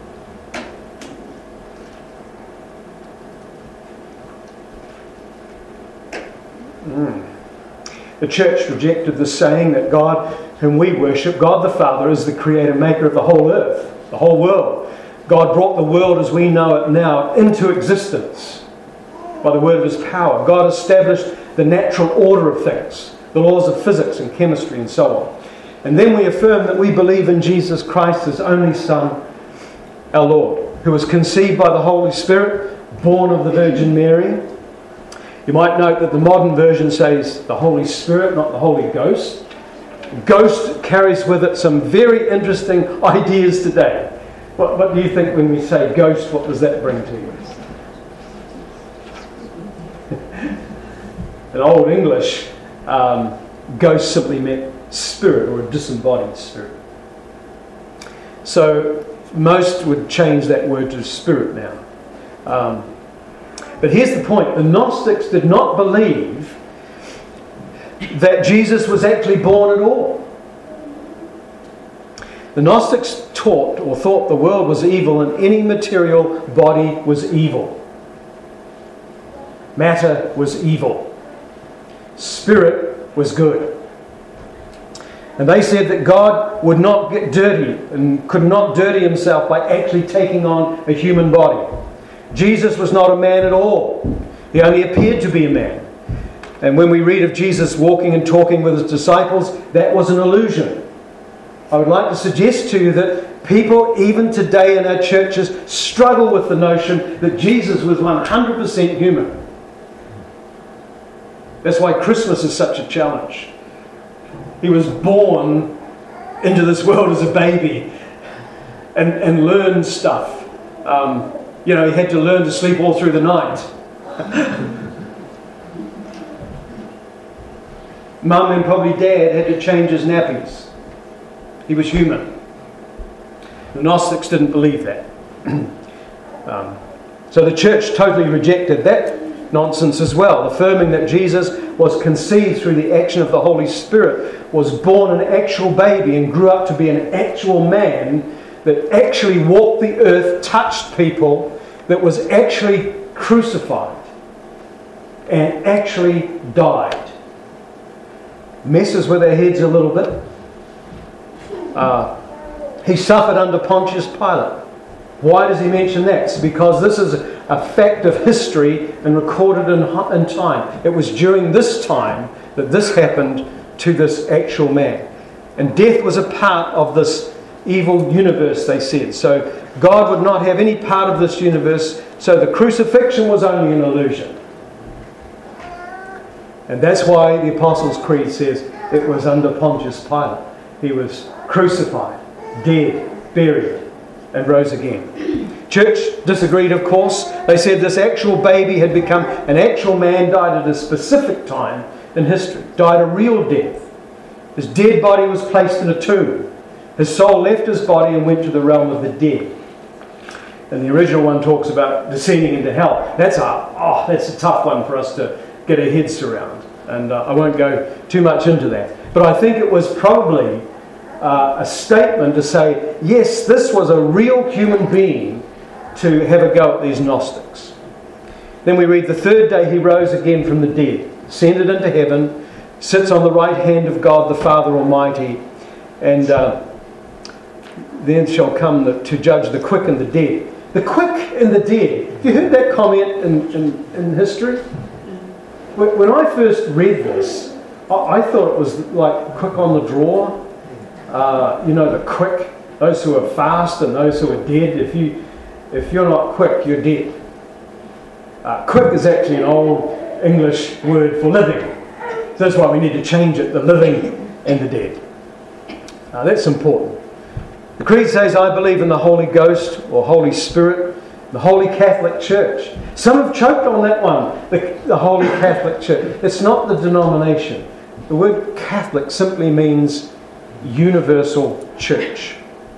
Mm. The church rejected the saying that God, whom we worship, God the Father, is the creator, maker of the whole earth, the whole world. God brought the world as we know it now into existence by the word of his power. God established the natural order of things, the laws of physics and chemistry and so on. And then we affirm that we believe in Jesus Christ, his only Son, our Lord, who was conceived by the Holy Spirit, born of the Virgin Mary. You might note that the modern version says the Holy Spirit, not the Holy Ghost. Ghost carries with it some very interesting ideas today. What, what do you think when we say ghost? What does that bring to you? In Old English, um, ghost simply meant spirit or a disembodied spirit. So most would change that word to spirit now. Um, But here's the point. The Gnostics did not believe that Jesus was actually born at all. The Gnostics taught or thought the world was evil and any material body was evil. Matter was evil. Spirit was good. And they said that God would not get dirty and could not dirty himself by actually taking on a human body. Jesus was not a man at all. He only appeared to be a man. And when we read of Jesus walking and talking with his disciples, that was an illusion. I would like to suggest to you that people, even today in our churches, struggle with the notion that Jesus was one hundred percent human. That's why Christmas is such a challenge. He was born into this world as a baby and, and learned stuff. Um, You know, he had to learn to sleep all through the night. Mum and probably Dad had to change his nappies. He was human. The Gnostics didn't believe that. um, so the church totally rejected that nonsense as well, affirming that Jesus was conceived through the action of the Holy Spirit, was born an actual baby and grew up to be an actual man that actually walked the earth, touched people, that was actually crucified and actually died. Messes with our heads a little bit. Uh, he suffered under Pontius Pilate. Why does he mention that? It's because this is a fact of history and recorded in, in time. It was during this time that this happened to this actual man. And death was a part of this evil universe, they said. So God would not have any part of this universe, so the crucifixion was only an illusion. And that's why the Apostles' Creed says it was under Pontius Pilate. He was crucified, dead, buried. and rose again. Church disagreed, of course. They said this actual baby had become an actual man, died at a specific time in history, died a real death. His dead body was placed in a tomb. His soul left his body and went to the realm of the dead. And the original one talks about descending into hell. That's a, oh, that's a tough one for us to get our heads around. And uh, I won't go too much into that. But I think it was probably uh, a statement to say, yes, this was a real human being to have a go at these Gnostics. Then we read, the third day he rose again from the dead, ascended into heaven, sits on the right hand of God the Father Almighty, and uh, then shall come the, to judge the quick and the dead. The quick and the dead. Have you heard that comment in, in, in history? When, when I first read this, I, I thought it was like quick on the draw. Uh, you know, the quick, those who are fast and those who are dead. If, you, if you're not quick, you're dead. Uh, quick is actually an old English word for living. So that's why we need to change it, the living and the dead. Uh, that's important. The Creed says, I believe in the Holy Ghost or Holy Spirit, the Holy Catholic Church. Some have choked on that one, the, the Holy Catholic Church. It's not the denomination. The word Catholic simply means universal church.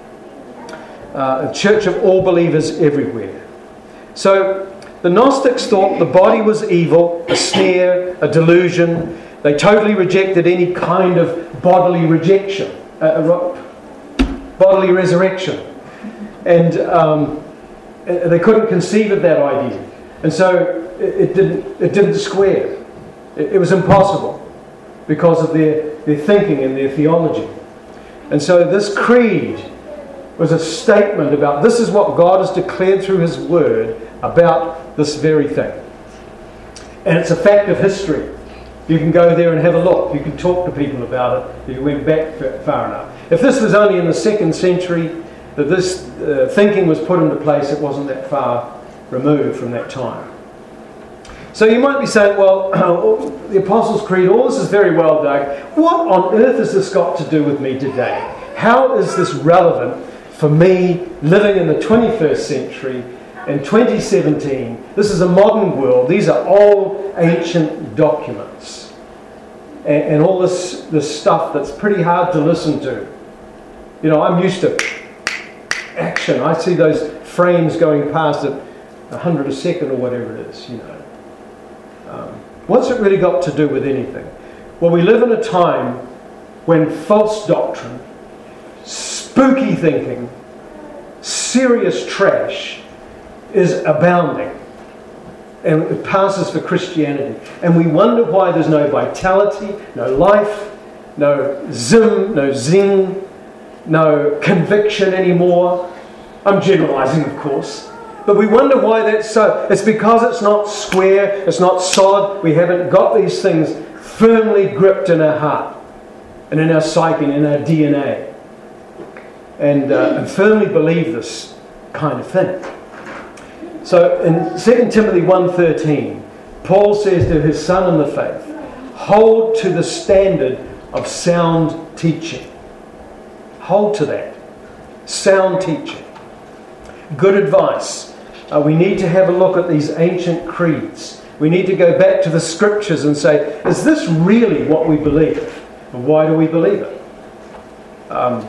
Uh, a church of all believers everywhere. So the Gnostics thought the body was evil, a snare, a delusion. They totally rejected any kind of bodily rejection. Uh, bodily resurrection, and um, they couldn't conceive of that idea, and so it, it didn't it didn't square. It, it was impossible because of their their thinking and their theology. And so this creed was a statement about this is what God has declared through His Word about this very thing, and it's a fact of history. You can go there and have a look. You can talk to people about it if you went back far enough. If this was only in the second century that this uh, thinking was put into place, it wasn't that far removed from that time. So you might be saying, well, the Apostles' Creed, all this is very well, Doug. What on earth has this got to do with me today? How is this relevant for me living in the twenty-first century in twenty seventeen? This is a modern world. These are old, ancient documents. And, and all this, this stuff that's pretty hard to listen to. You know, I'm used to action. I see those frames going past at a hundred a second or whatever it is, you know. Um, what's it really got to do with anything? Well, we live in a time when false doctrine, spooky thinking, serious trash is abounding. And it passes for Christianity. And we wonder why there's no vitality, no life, no zim, no zing, no conviction anymore. I'm generalizing, of course. But we wonder why that's so. It's because it's not square, it's not solid. We haven't got these things firmly gripped in our heart and in our psyche and in our D N A. And, uh, and firmly believe this kind of thing. So in Second Timothy one thirteen, Paul says to his son in the faith, hold to the standard of sound teaching. Hold to that. Sound teaching. Good advice. Uh, we need to have a look at these ancient creeds. We need to go back to the scriptures and say, is this really what we believe? And why do we believe it? Um,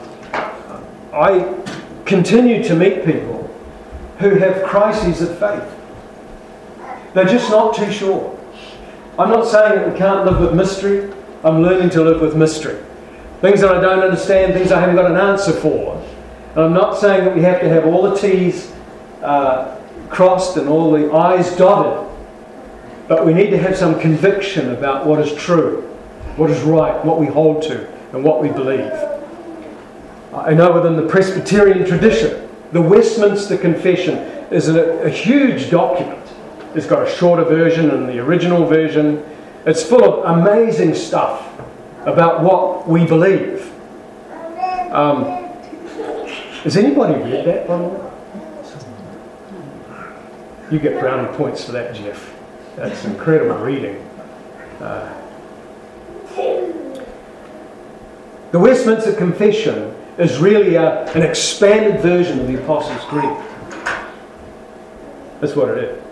I continue to meet people who have crises of faith. They're just not too sure. I'm not saying that we can't live with mystery. I'm learning to live with mystery. Things that I don't understand, things I haven't got an answer for. And I'm not saying that we have to have all the T's uh, crossed and all the I's dotted. But we need to have some conviction about what is true, what is right, what we hold to, and what we believe. I know within the Presbyterian tradition, the Westminster Confession is a, a huge document. It's got a shorter version and the original version. It's full of amazing stuff about what we believe. Um, has anybody read that, by the way? You get brownie points for that, Jeff. That's incredible reading. Uh, the Westminster Confession is really a, an expanded version of the Apostles' Creed. That's what it is.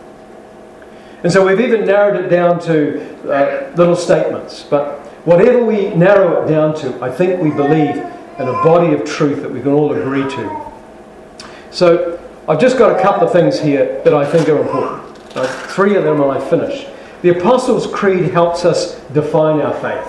And so we've even narrowed it down to uh, little statements. But whatever we narrow it down to, I think we believe in a body of truth that we can all agree to. So I've just got a couple of things here that I think are important. Uh, three of them and I finish. The Apostles' Creed helps us define our faith.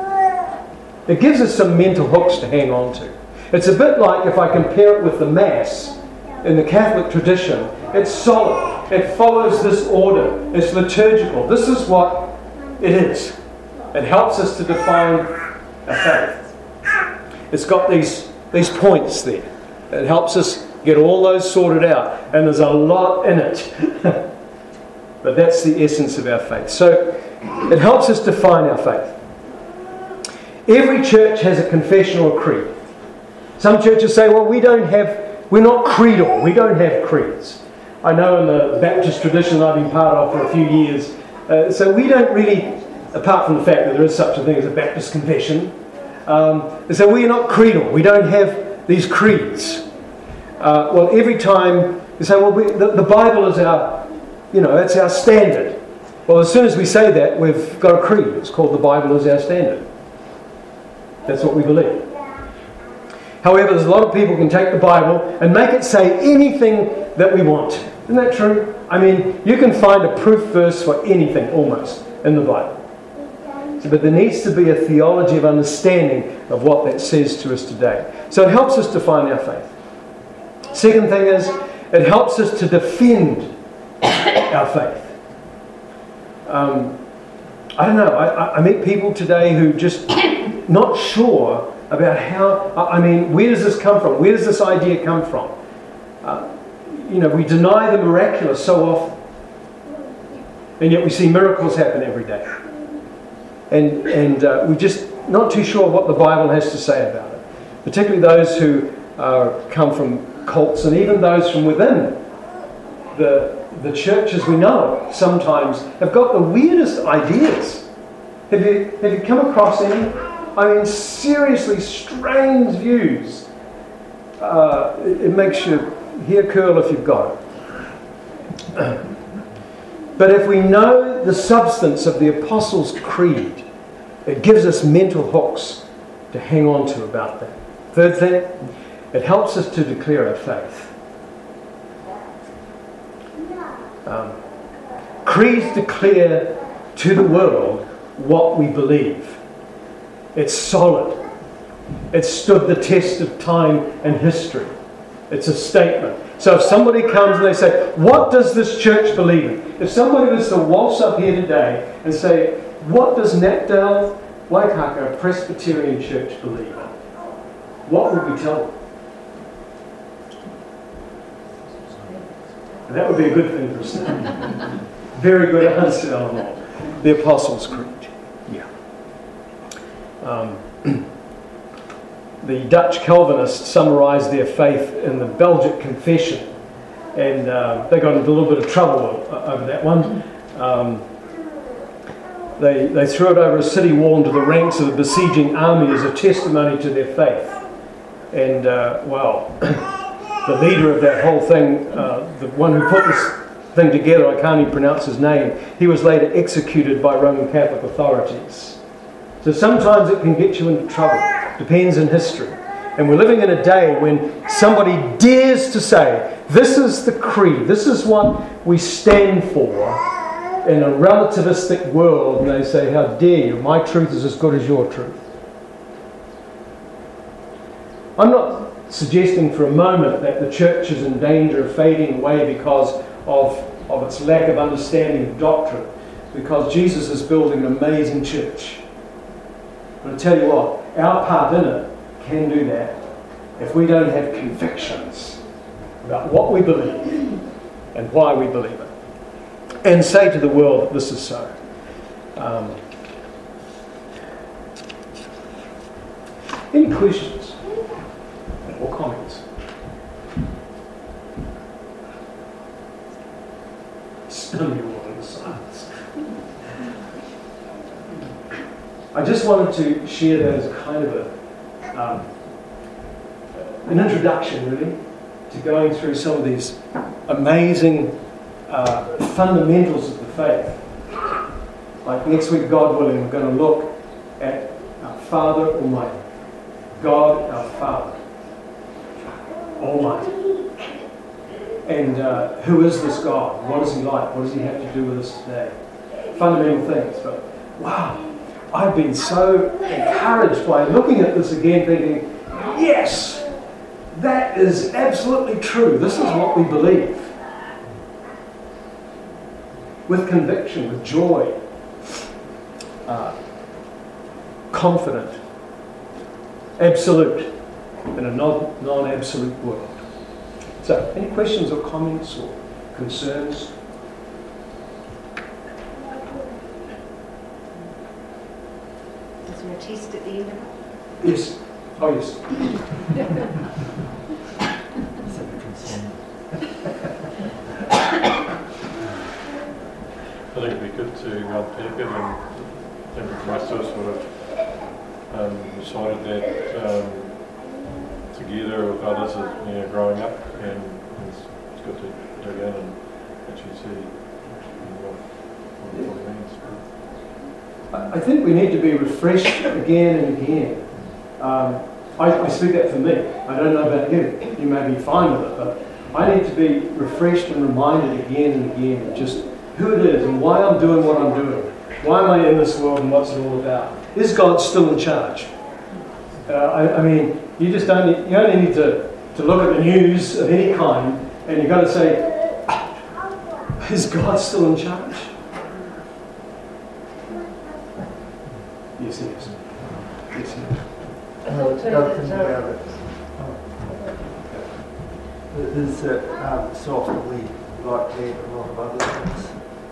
It gives us some mental hooks to hang on to. It's a bit like if I compare it with the Mass in the Catholic tradition. It's solid. It follows this order. It's liturgical. This is what it is. It helps us to define our faith. It's got these, these points there. It helps us get all those sorted out. And there's a lot in it. But that's the essence of our faith. So it helps us define our faith. Every church has a confession or a creed. Some churches say, well, we don't have, we're not creedal. We don't have creeds. I know in the Baptist tradition I've been part of for a few years. Uh, so we don't really, apart from the fact that there is such a thing as a Baptist confession, um, so we're not creedal. We don't have these creeds. Uh, well, every time you say, well, we, the, the Bible is our, you know, that's our standard. Well, as soon as we say that, we've got a creed. It's called the Bible is our standard. That's what we believe. However, there's a lot of people who can take the Bible and make it say anything that we want. Isn't that true? I mean, you can find a proof verse for anything, almost, in the Bible. So, but there needs to be a theology of understanding of what that says to us today. So it helps us define our faith. Second thing is, it helps us to defend our faith. Um, I don't know, I, I meet people today who just not sure about how, I mean, where does this come from? Where does this idea come from? Uh, you know, we deny the miraculous so often. And yet we see miracles happen every day. And, and uh, we're just not too sure what the Bible has to say about it. Particularly those who uh, come from cults and even those from within the, the churches we know sometimes have got the weirdest ideas. Have you, have you come across any? I mean, seriously strange views. Uh, it, it makes your hair curl if you've got it. But if we know the substance of the Apostles' Creed, it gives us mental hooks to hang on to about that. Third thing, it helps us to declare our faith. Um, creeds declare to the world what we believe. It's solid. It's stood the test of time and history. It's a statement. So if somebody comes and they say, what does this church believe in? If somebody was to waltz up here today and say, what does Knapdale Waikaka Presbyterian Church believe in? What would we tell them? And that would be a good thing for us. Very good answer, Eleanor. The Apostles' Creed. Yeah. Um, the Dutch Calvinists summarised their faith in the Belgic Confession, and uh, they got into a little bit of trouble over that one. Um, they, they threw it over a city wall into the ranks of the besieging army as a testimony to their faith. And, uh, well, the leader of that whole thing, uh, the one who put this thing together, I can't even pronounce his name, he was later executed by Roman Catholic authorities. So sometimes it can get you into trouble. Depends on history. And we're living in a day when somebody dares to say, this is the creed, this is what we stand for in a relativistic world. And they say, how dare you, my truth is as good as your truth. I'm not suggesting for a moment that the church is in danger of fading away because of, of its lack of understanding of doctrine. Because Jesus is building an amazing church. But I tell you what, our part in it can do that if we don't have convictions about what we believe and why we believe it. And say to the world that this is so. Um, any questions or comments? Stun you all in the silence. I just wanted to share that as kind of a um, an introduction, really, to going through some of these amazing uh, fundamentals of the faith. Like next week, God willing, we're going to look at our Father Almighty. God, our Father Almighty. And uh, who is this God? What is He like? What does He have to do with us today? Fundamental things. But wow, I've been so encouraged by looking at this again, thinking, yes, that is absolutely true. This is what we believe. With conviction, with joy, uh, confident, absolute in a non, non-absolute world. So, any questions or comments or concerns? Is there a test at the end of it? Yes. Oh, yes. I think it'd be good to unpack it, and I think most of us would have um, decided that um, together with others as you know, growing up, and it's, it's good to dig in and actually see what, what it means. I think we need to be refreshed again and again. Um, I, I speak that for me. I don't know about you. You may be fine with it, but I need to be refreshed and reminded again and again of just who it is and why I'm doing what I'm doing. Why am I in this world and what's it all about? Is God still in charge? Uh, I, I mean, you just don't need, you only need to, to look at the news of any kind and you've got to say, is God still in charge? Yes, he is. Yes, he is. Uh, another thing about it is that um, so often we like to add a lot of other things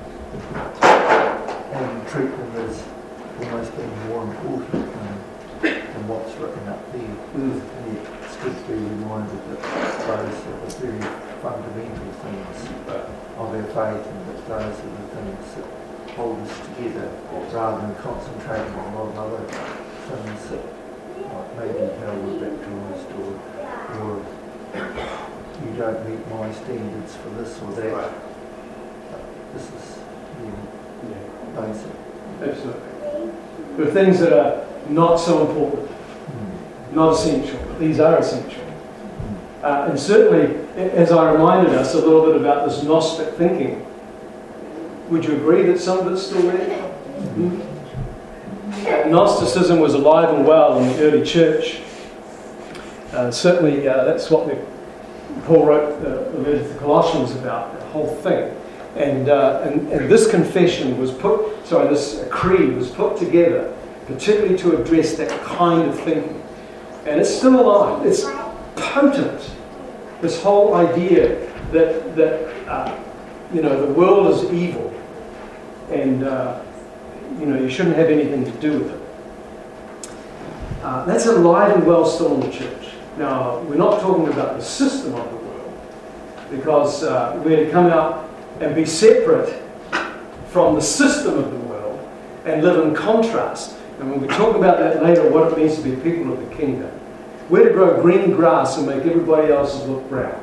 and treat them as almost being more important than, than what's written up there. Mm. And yet it's good to be reminded that those are the very fundamental things of our faith, and that those are the things that hold us together, rather than concentrating on a lot of other things that like maybe how we're baptised, or, or you don't meet my standards for this or that. Right. This is yeah, yeah. basic. Absolutely. There are things that are not so important, mm. not essential, but these are essential. Mm. Uh, and certainly, as I reminded us a little bit about this Gnostic thinking, would you agree that some of it's still there? Mm. Uh, Gnosticism was alive and well in the early church. Uh, certainly, uh, that's what the, Paul wrote the, the letter to the Colossians about, the whole thing. And, uh, and and this confession was put, sorry, this creed was put together, particularly to address that kind of thinking. And it's still alive. It's potent. This whole idea that that uh, you know the world is evil, and uh, you know you shouldn't have anything to do with it. Uh, that's alive and well still in the church. Now, we're not talking about the system of the world, because uh, we're to come out and be separate from the system of the world and live in contrast. And when we talk about that later, what it means to be people of the kingdom, we're to grow green grass and make everybody else's look brown.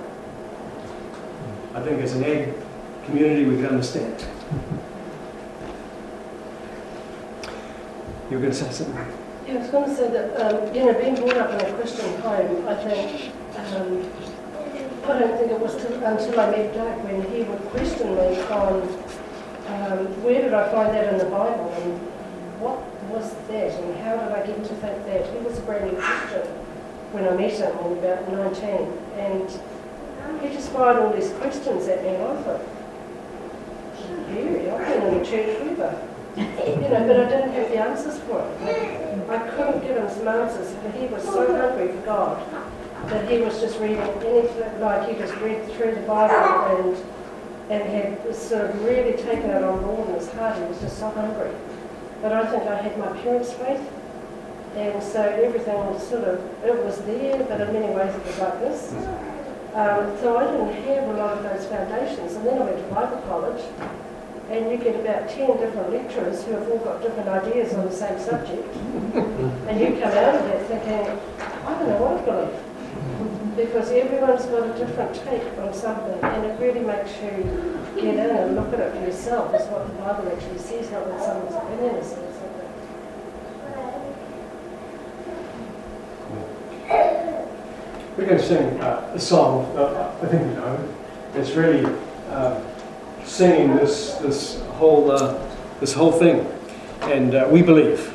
I think as an ag community we can understand. You were going to say something? Yeah, I was going to say that, um, you know, being brought up in a Christian home, I think, um, I don't think it was till, until I met Doug when he would question me on um, where did I find that in the Bible, and what was that, and how did I get to think that? He was a brand new Christian when I met him when about nineteen, and he just fired all these questions at me, and I thought, really, I've been in the church forever. You know, but I didn't have the answers for it. I couldn't give him some answers, but he was so hungry for God that he was just reading anything, like he just read through the Bible and and had sort of really taken it on board in his heart. He was just so hungry. But I think I had my parents' faith, and so everything was sort of, it was there, but in many ways it was like this. Um, so I didn't have a lot of those foundations, and then I went to Bible college, and you get about ten different lecturers who have all got different ideas on the same subject, and you come out of it thinking, I don't know what I believe. because everyone's got a different take on something, and it really makes you get in and look at it for yourself, is what the Bible actually says, how that someone's opinion is on something. We're going to sing uh, a song, uh, I think you know. It's really uh, singing this this whole uh, this whole thing, and uh, we believe.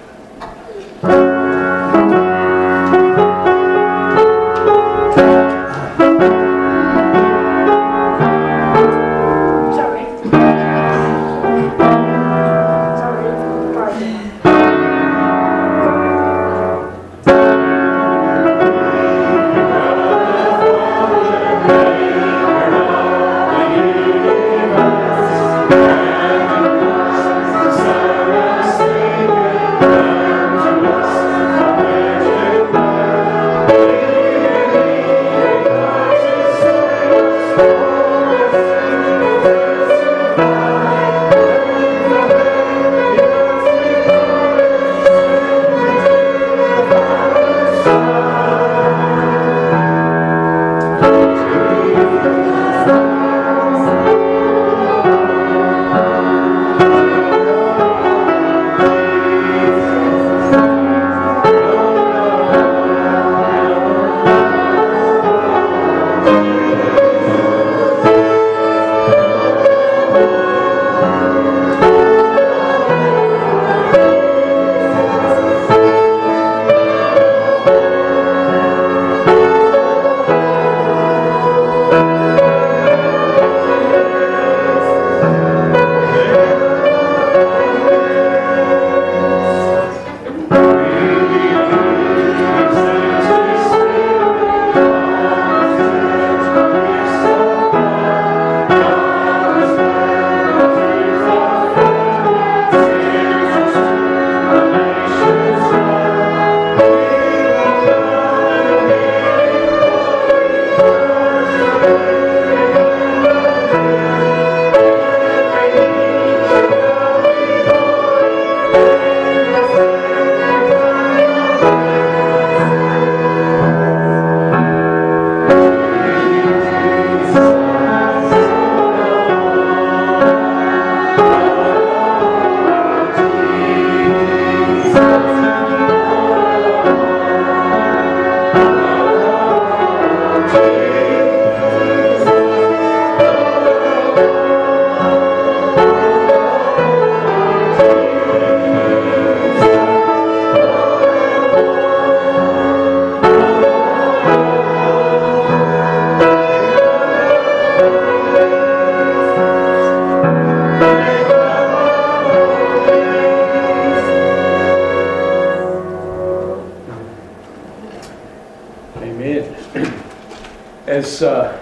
As, uh,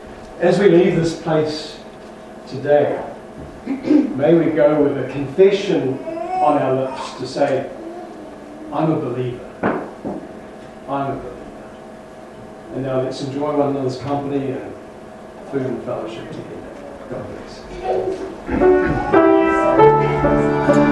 as we leave this place today, may we go with a confession on our lips to say, I'm a believer. I'm a believer. And now let's enjoy one another's company and food and fellowship together. God bless.